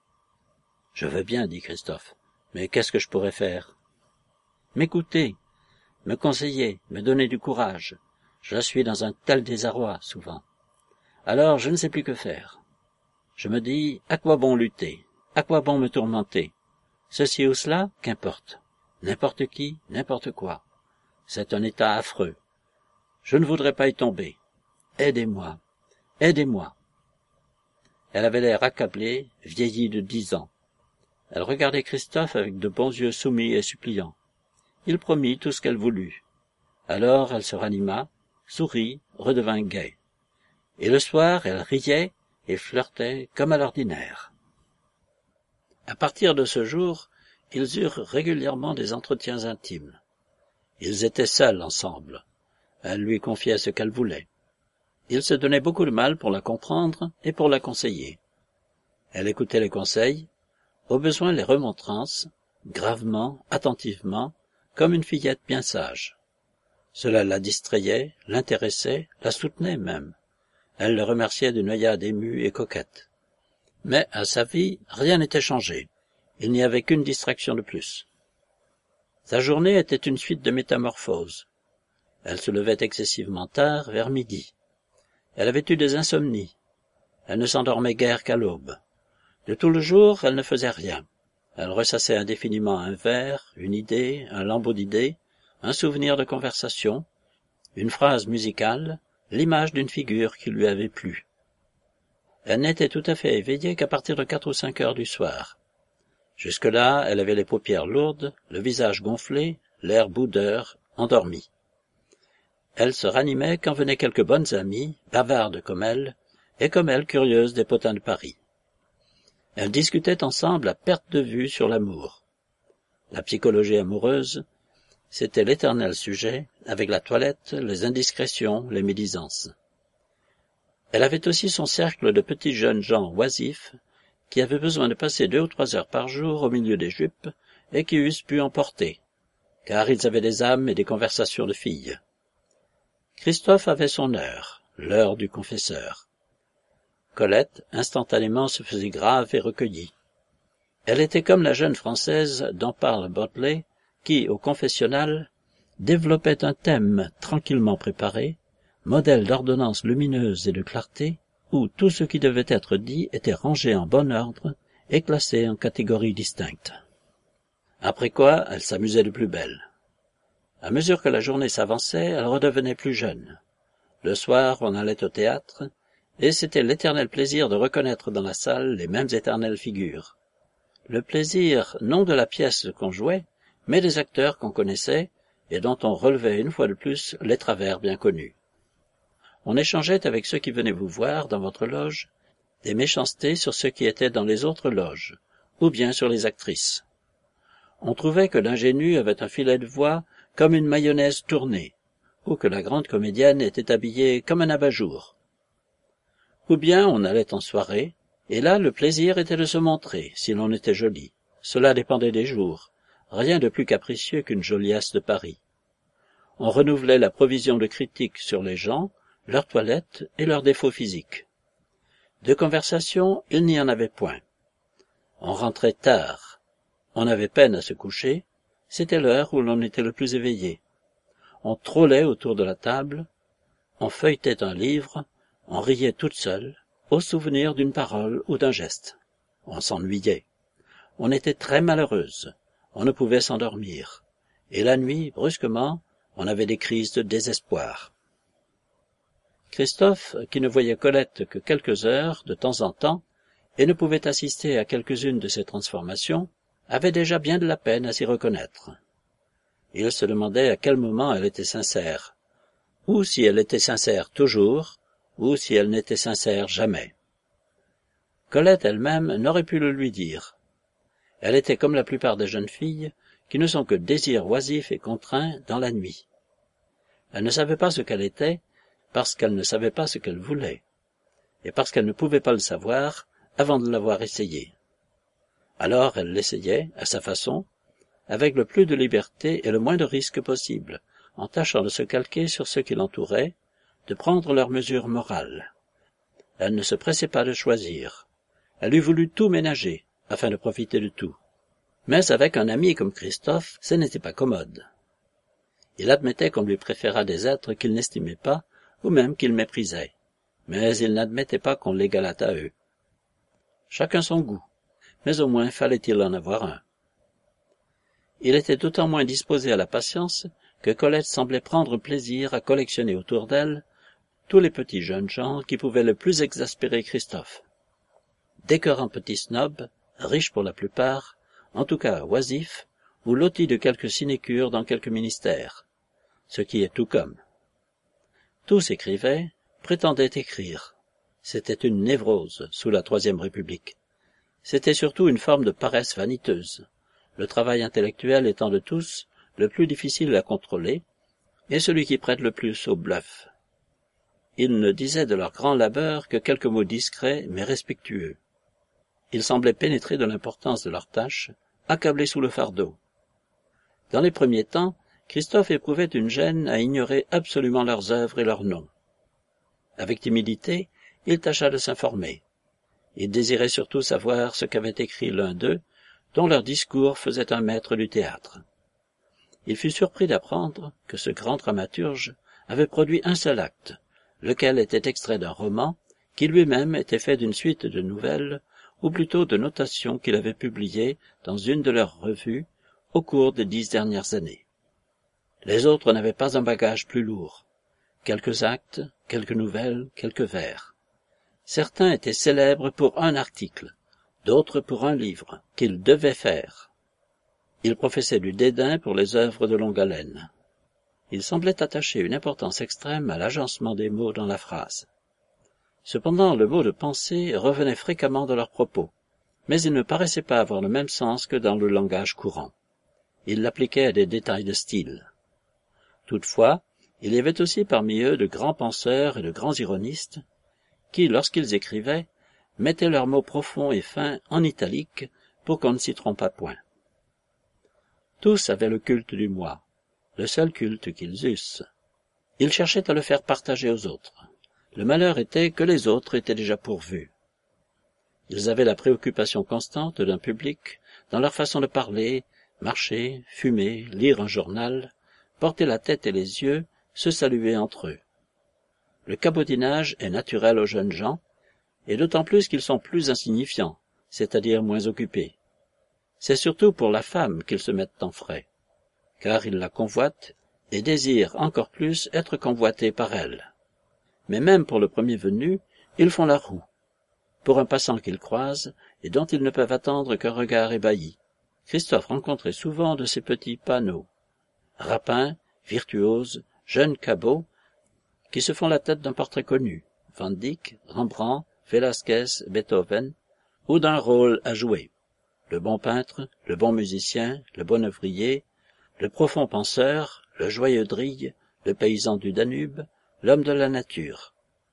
Je veux bien, dit Christophe, mais qu'est-ce que je pourrais faire? M'écouter, me conseiller, me donner du courage. Je suis dans un tel désarroi, souvent. Alors je ne sais plus que faire. Je me dis, à quoi bon lutter? À quoi bon me tourmenter? Ceci ou cela, qu'importe. N'importe qui, n'importe quoi. C'est un état affreux. Je ne voudrais pas y tomber. Aidez-moi, aidez-moi. Elle avait l'air accablée, vieillie de dix ans. Elle regardait Christophe avec de bons yeux soumis et suppliants. Il promit tout ce qu'elle voulut. Alors elle se ranima, sourit, redevint gaie. Et le soir, elle riait et flirtait comme à l'ordinaire. À partir de ce jour, ils eurent régulièrement des entretiens intimes. Ils étaient seuls ensemble. Elle lui confiait ce qu'elle voulait. Il se donnait beaucoup de mal pour la comprendre et pour la conseiller. Elle écoutait les conseils, au besoin les remontrances, gravement, attentivement, comme une fillette bien sage. Cela la distrayait, l'intéressait, la soutenait même. Elle le remerciait d'une œillade émue et coquette. Mais à sa vie, rien n'était changé. Il n'y avait qu'une distraction de plus. Sa journée était une suite de métamorphoses. Elle se levait excessivement tard, vers midi. Elle avait eu des insomnies. Elle ne s'endormait guère qu'à l'aube. De tout le jour, elle ne faisait rien. Elle ressassait indéfiniment un vers, une idée, un lambeau d'idées, un souvenir de conversation, une phrase musicale, l'image d'une figure qui lui avait plu. Elle n'était tout à fait éveillée qu'à partir de quatre ou cinq heures du soir. Jusque-là, elle avait les paupières lourdes, le visage gonflé, l'air boudeur, endormi. Elle se ranimait quand venaient quelques bonnes amies, bavardes comme elle, et comme elle curieuses des potins de Paris. Elles discutaient ensemble à perte de vue sur l'amour. La psychologie amoureuse, c'était l'éternel sujet, avec la toilette, les indiscrétions, les médisances. Elle avait aussi son cercle de petits jeunes gens oisifs, qui avaient besoin de passer deux ou trois heures par jour au milieu des jupes, et qui eussent pu en porter, car ils avaient des âmes et des conversations de filles. Christophe avait son heure, l'heure du confesseur. Colette, instantanément, se faisait grave et recueillie. Elle était comme la jeune Française dont parle Botley, qui, au confessionnal, développait un thème tranquillement préparé, modèle d'ordonnance lumineuse et de clarté, où tout ce qui devait être dit était rangé en bon ordre et classé en catégories distinctes. Après quoi, elle s'amusait de plus belle. À mesure que la journée s'avançait, elle redevenait plus jeune. Le soir, on allait au théâtre, et c'était l'éternel plaisir de reconnaître dans la salle les mêmes éternelles figures. Le plaisir, non de la pièce qu'on jouait, mais des acteurs qu'on connaissait, et dont on relevait une fois de plus les travers bien connus. On échangeait avec ceux qui venaient vous voir dans votre loge des méchancetés sur ceux qui étaient dans les autres loges, ou bien sur les actrices. On trouvait que l'ingénue avait un filet de voix comme une mayonnaise tournée, ou que la grande comédienne était habillée comme un abat-jour. Ou bien on allait en soirée, et là le plaisir était de se montrer, si l'on était joli. Cela dépendait des jours, rien de plus capricieux qu'une joliesse de Paris. On renouvelait la provision de critiques sur les gens, leurs toilettes et leurs défauts physiques. De conversation, il n'y en avait point. On rentrait tard. On avait peine à se coucher. C'était l'heure où l'on était le plus éveillé. On trôlait autour de la table. On feuilletait un livre. On riait toute seule, au souvenir d'une parole ou d'un geste. On s'ennuyait. On était très malheureuse. On ne pouvait s'endormir. Et la nuit, brusquement, on avait des crises de désespoir. Christophe, qui ne voyait Colette que quelques heures, de temps en temps, et ne pouvait assister à quelques-unes de ces transformations, avait déjà bien de la peine à s'y reconnaître. Il se demandait à quel moment elle était sincère, ou si elle était sincère toujours, ou si elle n'était sincère jamais. Colette elle-même n'aurait pu le lui dire. Elle était comme la plupart des jeunes filles, qui ne sont que désirs oisifs et contraints dans la nuit. Elle ne savait pas ce qu'elle était, parce qu'elle ne savait pas ce qu'elle voulait, et parce qu'elle ne pouvait pas le savoir avant de l'avoir essayé. Alors elle l'essayait, à sa façon, avec le plus de liberté et le moins de risque possible, en tâchant de se calquer sur ceux qui l'entouraient, de prendre leurs mesures morales. Elle ne se pressait pas de choisir. Elle eût voulu tout ménager, afin de profiter de tout. Mais avec un ami comme Christophe, ce n'était pas commode. Il admettait qu'on lui préférât des êtres qu'il n'estimait pas, ou même qu'il méprisait, mais il n'admettait pas qu'on l'égalât à eux. Chacun son goût, mais au moins fallait-il en avoir un. Il était d'autant moins disposé à la patience que Colette semblait prendre plaisir à collectionner autour d'elle tous les petits jeunes gens qui pouvaient le plus exaspérer Christophe. Décorant petits snobs, riches pour la plupart, en tout cas oisifs, ou lotis de quelques sinécures dans quelques ministères, ce qui est tout comme. Tous écrivaient, prétendaient écrire. C'était une névrose sous la Troisième République. C'était surtout une forme de paresse vaniteuse, le travail intellectuel étant de tous le plus difficile à contrôler, et celui qui prête le plus au bluff. Ils ne disaient de leur grand labeur que quelques mots discrets mais respectueux. Ils semblaient pénétrer de l'importance de leur tâche, accablés sous le fardeau. Dans les premiers temps, Christophe éprouvait une gêne à ignorer absolument leurs œuvres et leurs noms. Avec timidité, il tâcha de s'informer. Il désirait surtout savoir ce qu'avait écrit l'un d'eux, dont leur discours faisait un maître du théâtre. Il fut surpris d'apprendre que ce grand dramaturge avait produit un seul acte, lequel était extrait d'un roman, qui lui-même était fait d'une suite de nouvelles, ou plutôt de notations qu'il avait publiées dans une de leurs revues au cours des dix dernières années. Les autres n'avaient pas un bagage plus lourd. Quelques actes, quelques nouvelles, quelques vers. Certains étaient célèbres pour un article, d'autres pour un livre, qu'ils devaient faire. Ils professaient du dédain pour les œuvres de longue haleine. Ils semblaient attacher une importance extrême à l'agencement des mots dans la phrase. Cependant, le mot de pensée revenait fréquemment dans leurs propos, mais il ne paraissait pas avoir le même sens que dans le langage courant. Ils l'appliquaient à des détails de style. Toutefois, il y avait aussi parmi eux de grands penseurs et de grands ironistes qui, lorsqu'ils écrivaient, mettaient leurs mots profonds et fins en italique pour qu'on ne s'y trompât point. Tous avaient le culte du moi, le seul culte qu'ils eussent. Ils cherchaient à le faire partager aux autres. Le malheur était que les autres étaient déjà pourvus. Ils avaient la préoccupation constante d'un public dans leur façon de parler, marcher, fumer, lire un journal, porter la tête et les yeux, se saluer entre eux. Le cabotinage est naturel aux jeunes gens, et d'autant plus qu'ils sont plus insignifiants, c'est-à-dire moins occupés. C'est surtout pour la femme qu'ils se mettent en frais, car ils la convoitent et désirent encore plus être convoités par elle. Mais même pour le premier venu, ils font la roue. Pour un passant qu'ils croisent, et dont ils ne peuvent attendre qu'un regard ébahi. Christophe rencontrait souvent de ces petits panneaux. Rapins, virtuoses, jeunes cabots, qui se font la tête d'un portrait connu, Van Dyck, Rembrandt, Velasquez, Beethoven, ou d'un rôle à jouer. Le bon peintre, le bon musicien, le bon ouvrier, le profond penseur, le joyeux drille, le paysan du Danube, l'homme de la nature.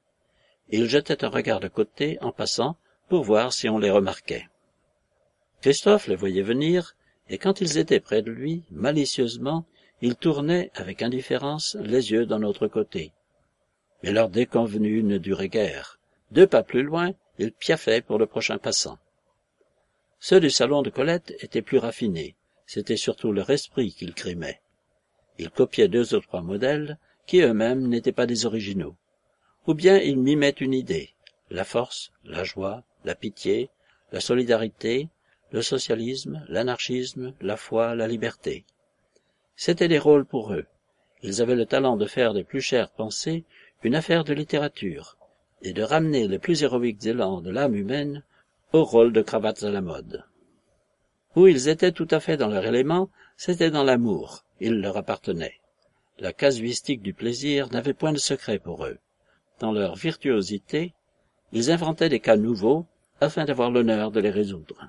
Il jetait un regard de côté en passant pour voir si on les remarquait. Christophe les voyait venir, et quand ils étaient près de lui, malicieusement, il tournait avec indifférence les yeux d'un autre côté. Mais leur déconvenue ne durait guère. Deux pas plus loin, ils piaffaient pour le prochain passant. Ceux du salon de Colette étaient plus raffinés, c'était surtout leur esprit qu'ils crimaient. Ils copiaient deux ou trois modèles, qui eux-mêmes n'étaient pas des originaux. Ou bien ils mimaient une idée, la force, la joie, la pitié, la solidarité, le socialisme, l'anarchisme, la foi, la liberté. C'étaient des rôles pour eux. Ils avaient le talent de faire des plus chères pensées une affaire de littérature, et de ramener les plus héroïques élans de l'âme humaine au rôle de cravates à la mode. Où ils étaient tout à fait dans leur élément, c'était dans l'amour, il leur appartenait. La casuistique du plaisir n'avait point de secret pour eux. Dans leur virtuosité, ils inventaient des cas nouveaux afin d'avoir l'honneur de les résoudre.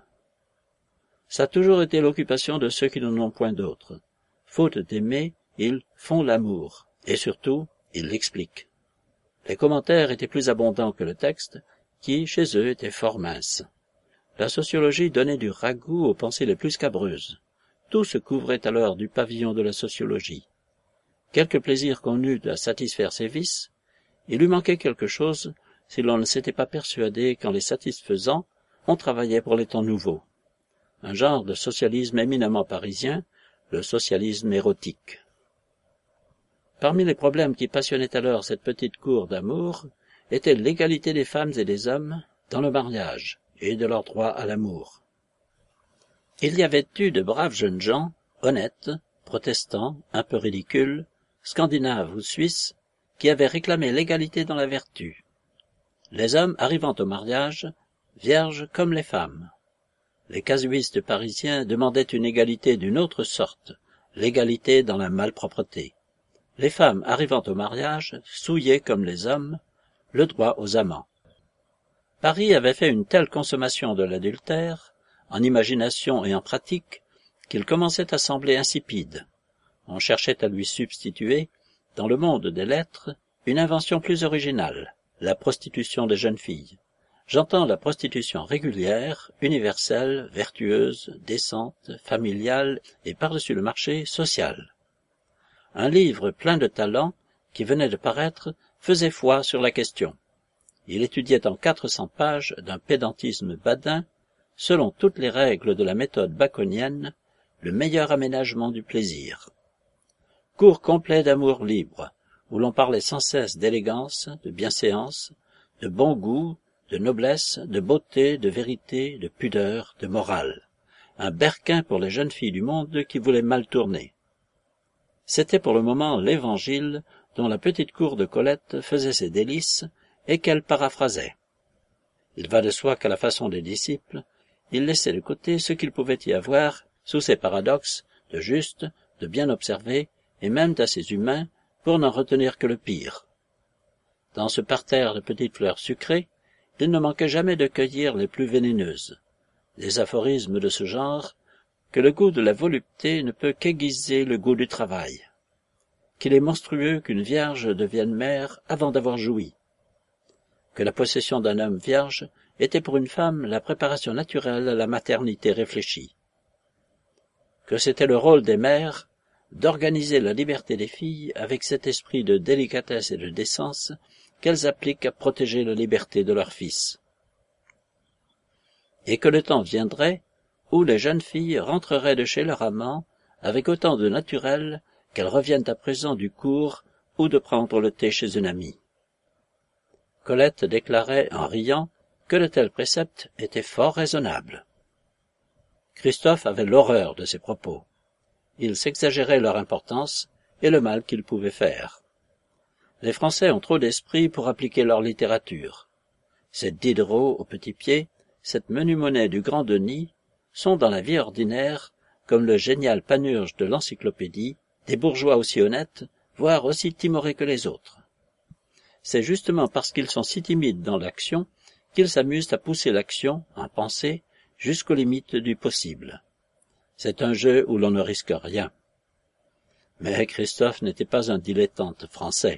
Ça a toujours été l'occupation de ceux qui n'en ont point d'autre. Faute d'aimer, ils font l'amour, et surtout, ils l'expliquent. Les commentaires étaient plus abondants que le texte, qui, chez eux, était fort mince. La sociologie donnait du ragoût aux pensées les plus scabreuses. Tout se couvrait alors du pavillon de la sociologie. Quelque plaisir qu'on eût à satisfaire ses vices, il lui manquait quelque chose si l'on ne s'était pas persuadé qu'en les satisfaisant, on travaillait pour les temps nouveaux. Un genre de socialisme éminemment parisien, le socialisme érotique. Parmi les problèmes qui passionnaient alors cette petite cour d'amour, était l'égalité des femmes et des hommes dans le mariage et de leur droit à l'amour. Il y avait eu de braves jeunes gens, honnêtes, protestants, un peu ridicules, scandinaves ou suisses, qui avaient réclamé l'égalité dans la vertu. Les hommes arrivant au mariage, vierges comme les femmes. Les casuistes parisiens demandaient une égalité d'une autre sorte, l'égalité dans la malpropreté. Les femmes arrivant au mariage, souillaient comme les hommes, le droit aux amants. Paris avait fait une telle consommation de l'adultère, en imagination et en pratique, qu'il commençait à sembler insipide. On cherchait à lui substituer, dans le monde des lettres, une invention plus originale, la prostitution des jeunes filles. J'entends la prostitution régulière, universelle, vertueuse, décente, familiale et par-dessus le marché, sociale. Un livre plein de talent, qui venait de paraître, faisait foi sur la question. Il étudiait en quatre cents pages d'un pédantisme badin, selon toutes les règles de la méthode baconienne, le meilleur aménagement du plaisir. Cours complet d'amour libre, où l'on parlait sans cesse d'élégance, de bienséance, de bon goût, de noblesse, de beauté, de vérité, de pudeur, de morale. Un berquin pour les jeunes filles du monde qui voulaient mal tourner. C'était pour le moment l'Évangile dont la petite cour de Colette faisait ses délices et qu'elle paraphrasait. Il va de soi qu'à la façon des disciples, il laissait de côté ce qu'il pouvait y avoir, sous ses paradoxes, de juste, de bien observé, et même d'assez humain, pour n'en retenir que le pire. Dans ce parterre de petites fleurs sucrées, il ne manquait jamais de cueillir les plus vénéneuses. Des aphorismes de ce genre, que le goût de la volupté ne peut qu'aiguiser le goût du travail, qu'il est monstrueux qu'une vierge devienne mère avant d'avoir joui, que la possession d'un homme vierge était pour une femme la préparation naturelle à la maternité réfléchie, que c'était le rôle des mères d'organiser la liberté des filles avec cet esprit de délicatesse et de décence qu'elles appliquent à protéger la liberté de leurs fils, et que le temps viendrait où les jeunes filles rentreraient de chez leur amant avec autant de naturel qu'elles reviennent à présent du cours ou de prendre le thé chez une amie. Colette déclarait en riant que de tels préceptes étaient fort raisonnables. Christophe avait l'horreur de ces propos. Ils s'exagéraient leur importance et le mal qu'ils pouvaient faire. Les Français ont trop d'esprit pour appliquer leur littérature. Cette Diderot au petit pied, cette menue monnaie du grand Denis, sont dans la vie ordinaire, comme le génial Panurge de l'encyclopédie, des bourgeois aussi honnêtes, voire aussi timorés que les autres. C'est justement parce qu'ils sont si timides dans l'action qu'ils s'amusent à pousser l'action, en pensée, jusqu'aux limites du possible. C'est un jeu où l'on ne risque rien. Mais Christophe n'était pas un dilettante français.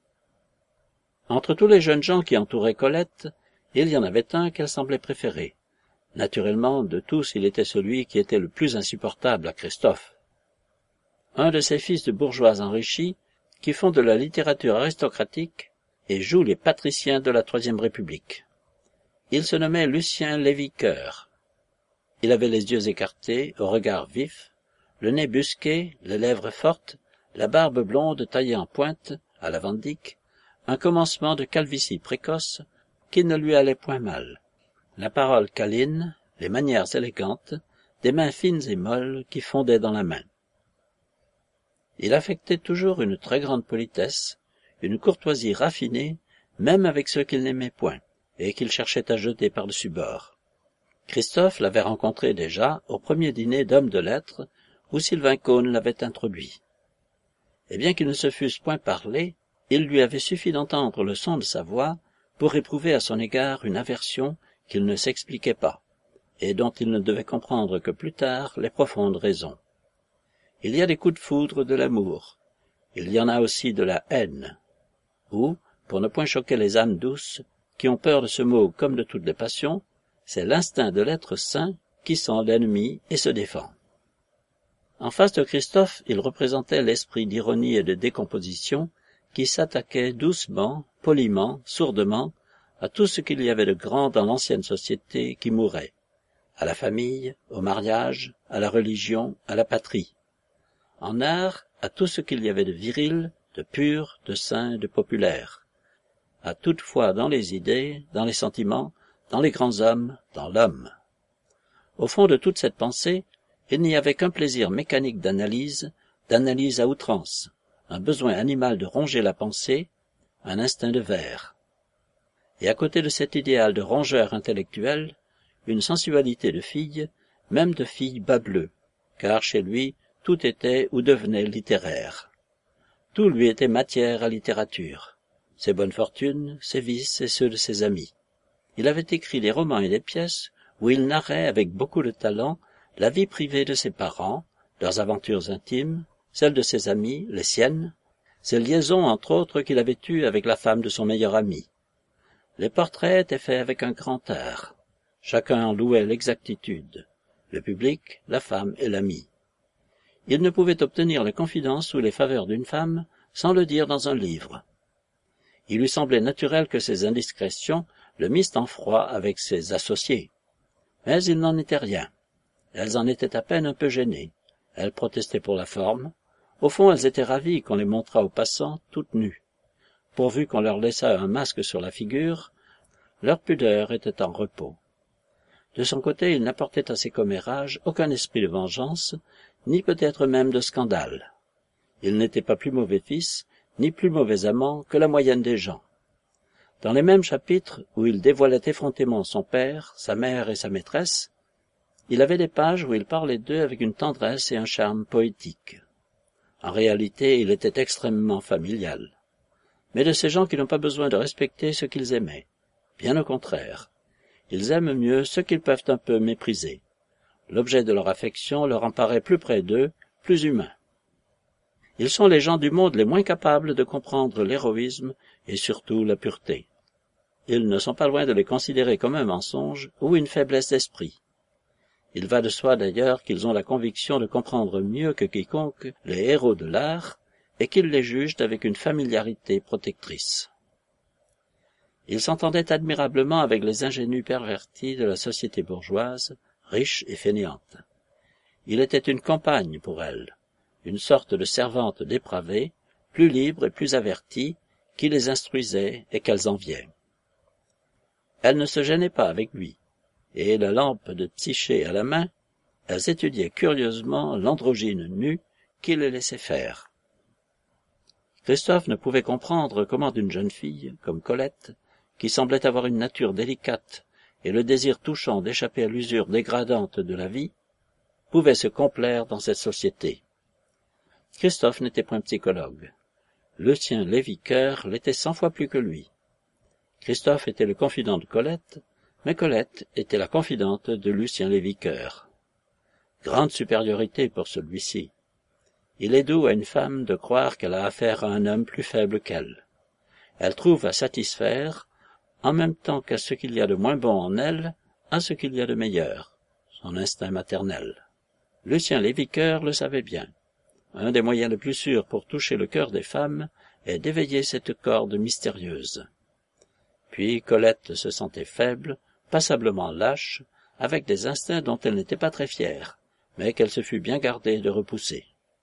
Entre tous les jeunes gens qui entouraient Colette, il y en avait un qu'elle semblait préférer. Naturellement, de tous, il était celui qui était le plus insupportable à Christophe. Un de ces fils de bourgeois enrichis qui font de la littérature aristocratique et jouent les patriciens de la Troisième République. Il se nommait Lucien Lévi-Cœur. Il avait les yeux écartés, au regard vif, le nez busqué, les lèvres fortes, la barbe blonde taillée en pointe, à la Van Dyck, un commencement de calvitie précoce qui ne lui allait point mal, la parole câline, les manières élégantes, des mains fines et molles qui fondaient dans la main. Il affectait toujours une très grande politesse, une courtoisie raffinée, même avec ceux qu'il n'aimait point, et qu'il cherchait à jeter par-dessus bord. Christophe l'avait rencontré déjà au premier dîner d'hommes de lettres, où Sylvain Cône l'avait introduit. Et bien qu'ils ne se fussent point parlé, il lui avait suffi d'entendre le son de sa voix pour éprouver à son égard une aversion qu'il ne s'expliquait pas, et dont il ne devait comprendre que plus tard les profondes raisons. Il y a des coups de foudre de l'amour, il y en a aussi de la haine, ou, pour ne point choquer les âmes douces, qui ont peur de ce mot comme de toutes les passions, c'est l'instinct de l'être sain qui sent l'ennemi et se défend. En face de Christophe, il représentait l'esprit d'ironie et de décomposition qui s'attaquait doucement, poliment, sourdement, à tout ce qu'il y avait de grand dans l'ancienne société qui mourait, à la famille, au mariage, à la religion, à la patrie. En art, à tout ce qu'il y avait de viril, de pur, de sain, de populaire, à toute fois dans les idées, dans les sentiments, dans les grands hommes, dans l'homme. Au fond de toute cette pensée, il n'y avait qu'un plaisir mécanique d'analyse, d'analyse à outrance, un besoin animal de ronger la pensée, un instinct de ver. Et à côté de cet idéal de rongeur intellectuel, une sensualité de fille, même de fille bas bleue, car chez lui, tout était ou devenait littéraire. Tout lui était matière à littérature, ses bonnes fortunes, ses vices et ceux de ses amis. Il avait écrit des romans et des pièces où il narrait avec beaucoup de talent la vie privée de ses parents, leurs aventures intimes, celles de ses amis, les siennes, ces liaisons entre autres qu'il avait eues avec la femme de son meilleur ami. Les portraits étaient faits avec un grand art. Chacun en louait l'exactitude, le public, la femme et l'ami. Il ne pouvait obtenir la confidence ou les faveurs d'une femme sans le dire dans un livre. Il lui semblait naturel que ces indiscrétions le missent en froid avec ses associés. Mais il n'en était rien. Elles en étaient à peine un peu gênées. Elles protestaient pour la forme. Au fond, elles étaient ravies qu'on les montrât aux passants toutes nues. Pourvu qu'on leur laissât un masque sur la figure, leur pudeur était en repos. De son côté, il n'apportait à ses commérages aucun esprit de vengeance, ni peut-être même de scandale. Il n'était pas plus mauvais fils, ni plus mauvais amant que la moyenne des gens. Dans les mêmes chapitres où il dévoilait effrontément son père, sa mère et sa maîtresse, il avait des pages où il parlait d'eux avec une tendresse et un charme poétique. En réalité, il était extrêmement familial. Mais de ces gens qui n'ont pas besoin de respecter ce qu'ils aimaient. Bien au contraire. Ils aiment mieux ce qu'ils peuvent un peu mépriser. L'objet de leur affection leur en paraît plus près d'eux, plus humain. Ils sont les gens du monde les moins capables de comprendre l'héroïsme et surtout la pureté. Ils ne sont pas loin de les considérer comme un mensonge ou une faiblesse d'esprit. Il va de soi d'ailleurs qu'ils ont la conviction de comprendre mieux que quiconque les héros de l'art et qu'ils les jugent avec une familiarité protectrice. Il s'entendait admirablement avec les ingénus pervertis de la société bourgeoise, riche et fainéante. Il était une compagne pour elle, une sorte de servante dépravée, plus libre et plus avertie, qui les instruisait et qu'elles enviaient. Elle ne se gênait pas avec lui, et la lampe de Psyché à la main, elles étudiaient curieusement l'androgyne nue qui les laissait faire. Christophe ne pouvait comprendre comment une jeune fille, comme Colette, qui semblait avoir une nature délicate et le désir touchant d'échapper à l'usure dégradante de la vie, pouvait se complaire dans cette société. Christophe n'était point psychologue. Lucien Léviqueur l'était cent fois plus que lui. Christophe était le confident de Colette, mais Colette était la confidente de Lucien Léviqueur. Grande supériorité pour celui-ci. Il est doux à une femme de croire qu'elle a affaire à un homme plus faible qu'elle. Elle trouve à satisfaire, en même temps qu'à ce qu'il y a de moins bon en elle, à ce qu'il y a de meilleur, son instinct maternel. Lucien Léviqueur le savait bien. Un des moyens les plus sûrs pour toucher le cœur des femmes est d'éveiller cette corde mystérieuse. Puis Colette se sentait faible, passablement lâche, avec des instincts dont elle n'était pas très fière, mais qu'elle se fut bien gardée de repousser.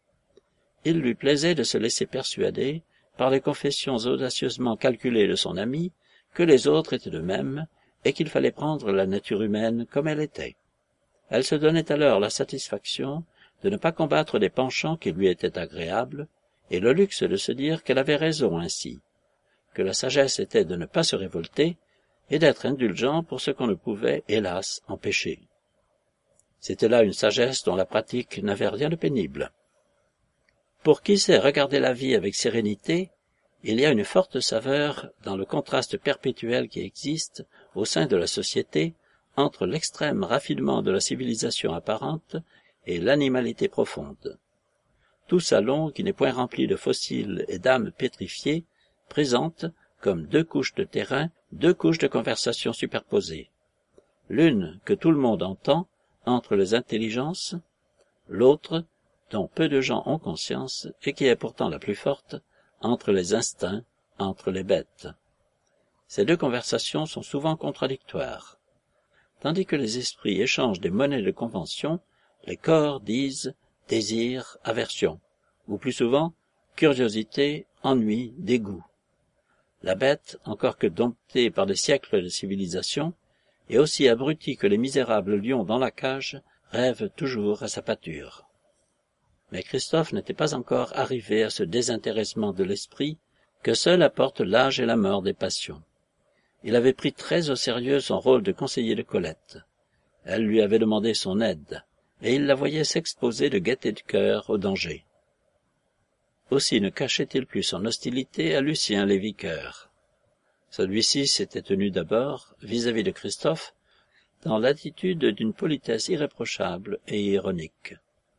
Il lui plaisait de se laisser persuader, par les confessions audacieusement calculées de son ami, que les autres étaient de même, et qu'il fallait prendre la nature humaine comme elle était. Elle se donnait alors la satisfaction de ne pas combattre des penchants qui lui étaient agréables, et le luxe de se dire qu'elle avait raison ainsi, que la sagesse était de ne pas se révolter, et d'être indulgent pour ce qu'on ne pouvait, hélas, empêcher. C'était là une sagesse dont la pratique n'avait rien de pénible. Pour qui sait regarder la vie avec sérénité, il y a une forte saveur dans le contraste perpétuel qui existe, au sein de la société, entre l'extrême raffinement de la civilisation apparente et l'animalité profonde. Tout salon qui n'est point rempli de fossiles et d'âmes pétrifiées présente, comme deux couches de terrain, deux couches de conversation superposées. L'une que tout le monde entend, entre les intelligences, l'autre, dont peu de gens ont conscience, et qui est pourtant la plus forte, entre les instincts, entre les bêtes. Ces deux conversations sont souvent contradictoires. Tandis que les esprits échangent des monnaies de convention, les corps disent désir, aversion, ou plus souvent curiosité, ennui, dégoût. La bête, encore que domptée par des siècles de civilisation, et aussi abrutie que les misérables lions dans la cage, rêve toujours à sa pâture. Mais Christophe n'était pas encore arrivé à ce désintéressement de l'esprit que seul apporte l'âge et la mort des passions. Il avait pris très au sérieux son rôle de conseiller de Colette. Elle lui avait demandé son aide, et il la voyait s'exposer de gaieté de cœur au danger. Aussi ne cachait-il plus son hostilité à Lucien Léviqueur. Celui-ci s'était tenu d'abord, vis-à-vis de Christophe, dans l'attitude d'une politesse irréprochable et ironique.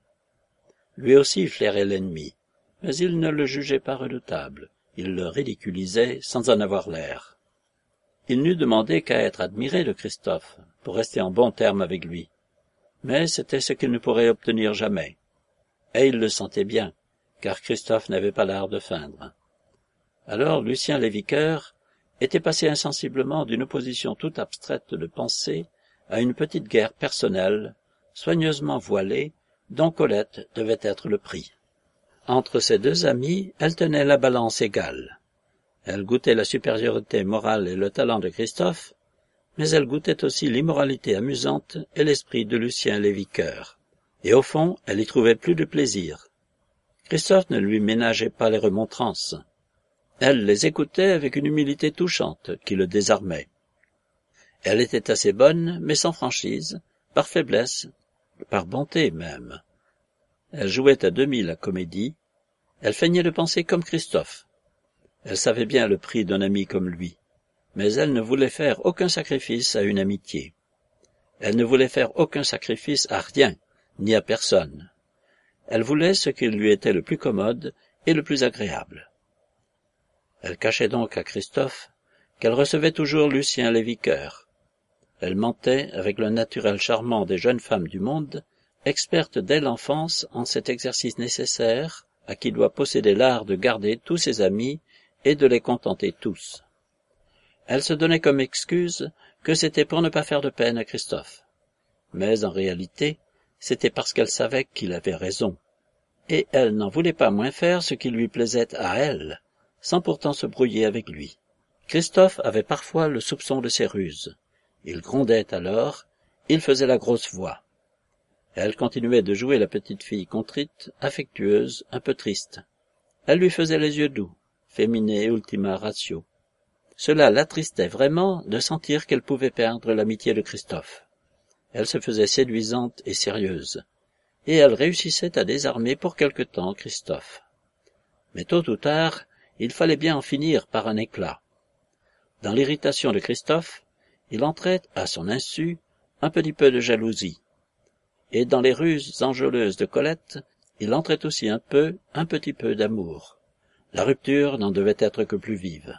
Lui aussi flairait l'ennemi, mais il ne le jugeait pas redoutable, il le ridiculisait sans en avoir l'air. Il n'eût demandé qu'à être admiré de Christophe, pour rester en bons termes avec lui, mais c'était ce qu'il ne pourrait obtenir jamais, et il le sentait bien, car Christophe n'avait pas l'art de feindre. Alors Lucien Léviqueur était passé insensiblement d'une opposition toute abstraite de pensée à une petite guerre personnelle, soigneusement voilée, dont Colette devait être le prix. Entre ces deux amis, elle tenait la balance égale. Elle goûtait la supériorité morale et le talent de Christophe, mais elle goûtait aussi l'immoralité amusante et l'esprit de Lucien Lévi-Cœur. Et au fond, elle y trouvait plus de plaisir. Christophe ne lui ménageait pas les remontrances. Elle les écoutait avec une humilité touchante qui le désarmait. Elle était assez bonne, mais sans franchise, par faiblesse, par bonté même. Elle jouait à demi la comédie. Elle feignait de penser comme Christophe. Elle savait bien le prix d'un ami comme lui, mais elle ne voulait faire aucun sacrifice à une amitié. Elle ne voulait faire aucun sacrifice à rien, ni à personne. Elle voulait ce qui lui était le plus commode et le plus agréable. Elle cachait donc à Christophe qu'elle recevait toujours Lucien Lévi-Cœur. Elle mentait avec le naturel charmant des jeunes femmes du monde, expertes dès l'enfance en cet exercice nécessaire à qui doit posséder l'art de garder tous ses amis et de les contenter tous. Elle se donnait comme excuse que c'était pour ne pas faire de peine à Christophe. Mais en réalité, c'était parce qu'elle savait qu'il avait raison. Et elle n'en voulait pas moins faire ce qui lui plaisait à elle, sans pourtant se brouiller avec lui. Christophe avait parfois le soupçon de ses ruses. Il grondait alors, il faisait la grosse voix. Elle continuait de jouer la petite fille contrite, affectueuse, un peu triste. Elle lui faisait les yeux doux, femine ultima ratio. Cela l'attristait vraiment de sentir qu'elle pouvait perdre l'amitié de Christophe. Elle se faisait séduisante et sérieuse, et elle réussissait à désarmer pour quelque temps Christophe. Mais tôt ou tard, il fallait bien en finir par un éclat. Dans l'irritation de Christophe, il entrait, à son insu, un petit peu de jalousie. Et dans les ruses enjôleuses de Colette, il entrait aussi un peu, un petit peu d'amour. La rupture n'en devait être que plus vive.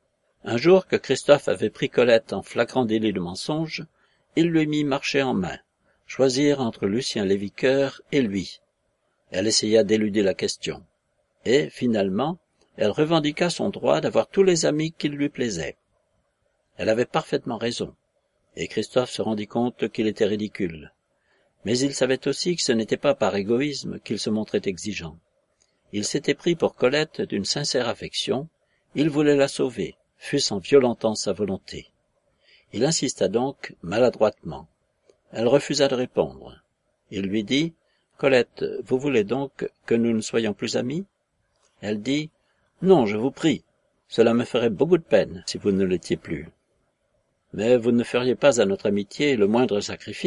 Un jour que Christophe avait pris Colette en flagrant délit de mensonge, il lui mit marché en main, choisir entre Lucien Lévi-Cœur et lui. Elle essaya d'éluder la question. Et, finalement, elle revendiqua son droit d'avoir tous les amis qui lui plaisaient. Elle avait parfaitement raison, et Christophe se rendit compte qu'il était ridicule. Mais il savait aussi que ce n'était pas par égoïsme qu'il se montrait exigeant. Il s'était pris pour Colette d'une sincère affection, il voulait la sauver, fût-ce en violentant sa volonté. Il insista donc maladroitement. Elle refusa de répondre. Il lui dit « Colette, vous voulez donc que nous ne soyons plus amis ?» Elle dit « Non, je vous prie, cela me ferait beaucoup de peine si vous ne l'étiez plus. Mais vous ne feriez pas à notre amitié le moindre sacrifice. »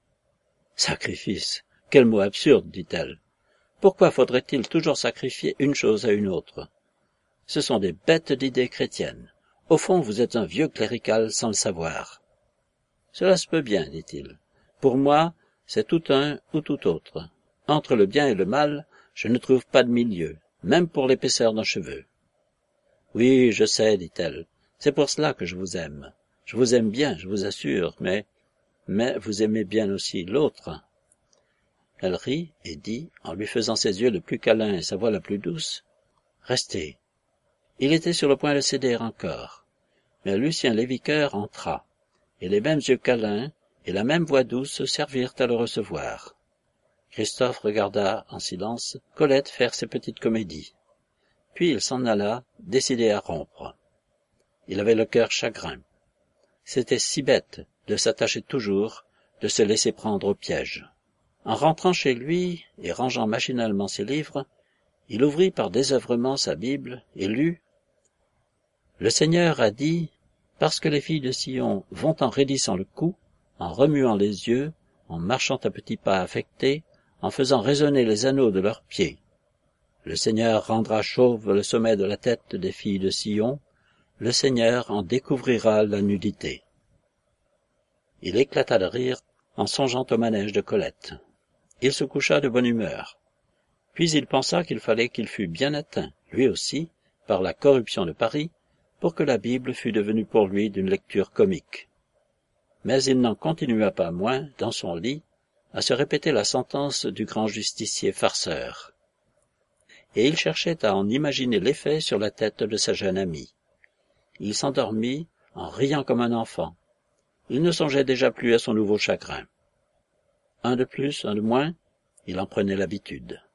« Sacrifice, quel mot absurde, dit-elle. Pourquoi faudrait-il toujours sacrifier une chose à une autre? Ce sont des bêtes d'idées chrétiennes. Au fond, vous êtes un vieux clérical sans le savoir. Cela se peut bien, dit-il. Pour moi, c'est tout un ou tout autre. Entre le bien et le mal, je ne trouve pas de milieu, même pour l'épaisseur d'un cheveu. Oui, je sais, dit-elle. C'est pour cela que je vous aime. Je vous aime bien, je vous assure, mais... Mais vous aimez bien aussi l'autre. Elle rit et dit, en lui faisant ses yeux le plus câlins et sa voix la plus douce, « Restez. » Il était sur le point de céder encore. Mais Lucien Lévi-Cœur entra, et les mêmes yeux câlins et la même voix douce servirent à le recevoir. Christophe regarda, en silence, Colette faire ses petites comédies. Puis il s'en alla, décidé à rompre. Il avait le cœur chagrin. C'était si bête de s'attacher toujours, de se laisser prendre au piège. En rentrant chez lui et rangeant machinalement ses livres, il ouvrit par désœuvrement sa Bible et lut « Le Seigneur a dit, parce que les filles de Sion vont en raidissant le cou, en remuant les yeux, en marchant à petits pas affectés, en faisant résonner les anneaux de leurs pieds. Le Seigneur rendra chauve le sommet de la tête des filles de Sion, le Seigneur en découvrira la nudité. » Il éclata de rire en songeant au manège de Colette. Il se coucha de bonne humeur. Puis il pensa qu'il fallait qu'il fût bien atteint, lui aussi, par la corruption de Paris, pour que la Bible fût devenue pour lui d'une lecture comique. Mais il n'en continua pas moins, dans son lit, à se répéter la sentence du grand justicier farceur. Et il cherchait à en imaginer l'effet sur la tête de sa jeune amie. Il s'endormit en riant comme un enfant. Il ne songeait déjà plus à son nouveau chagrin. Un de plus, un de moins, il en prenait l'habitude.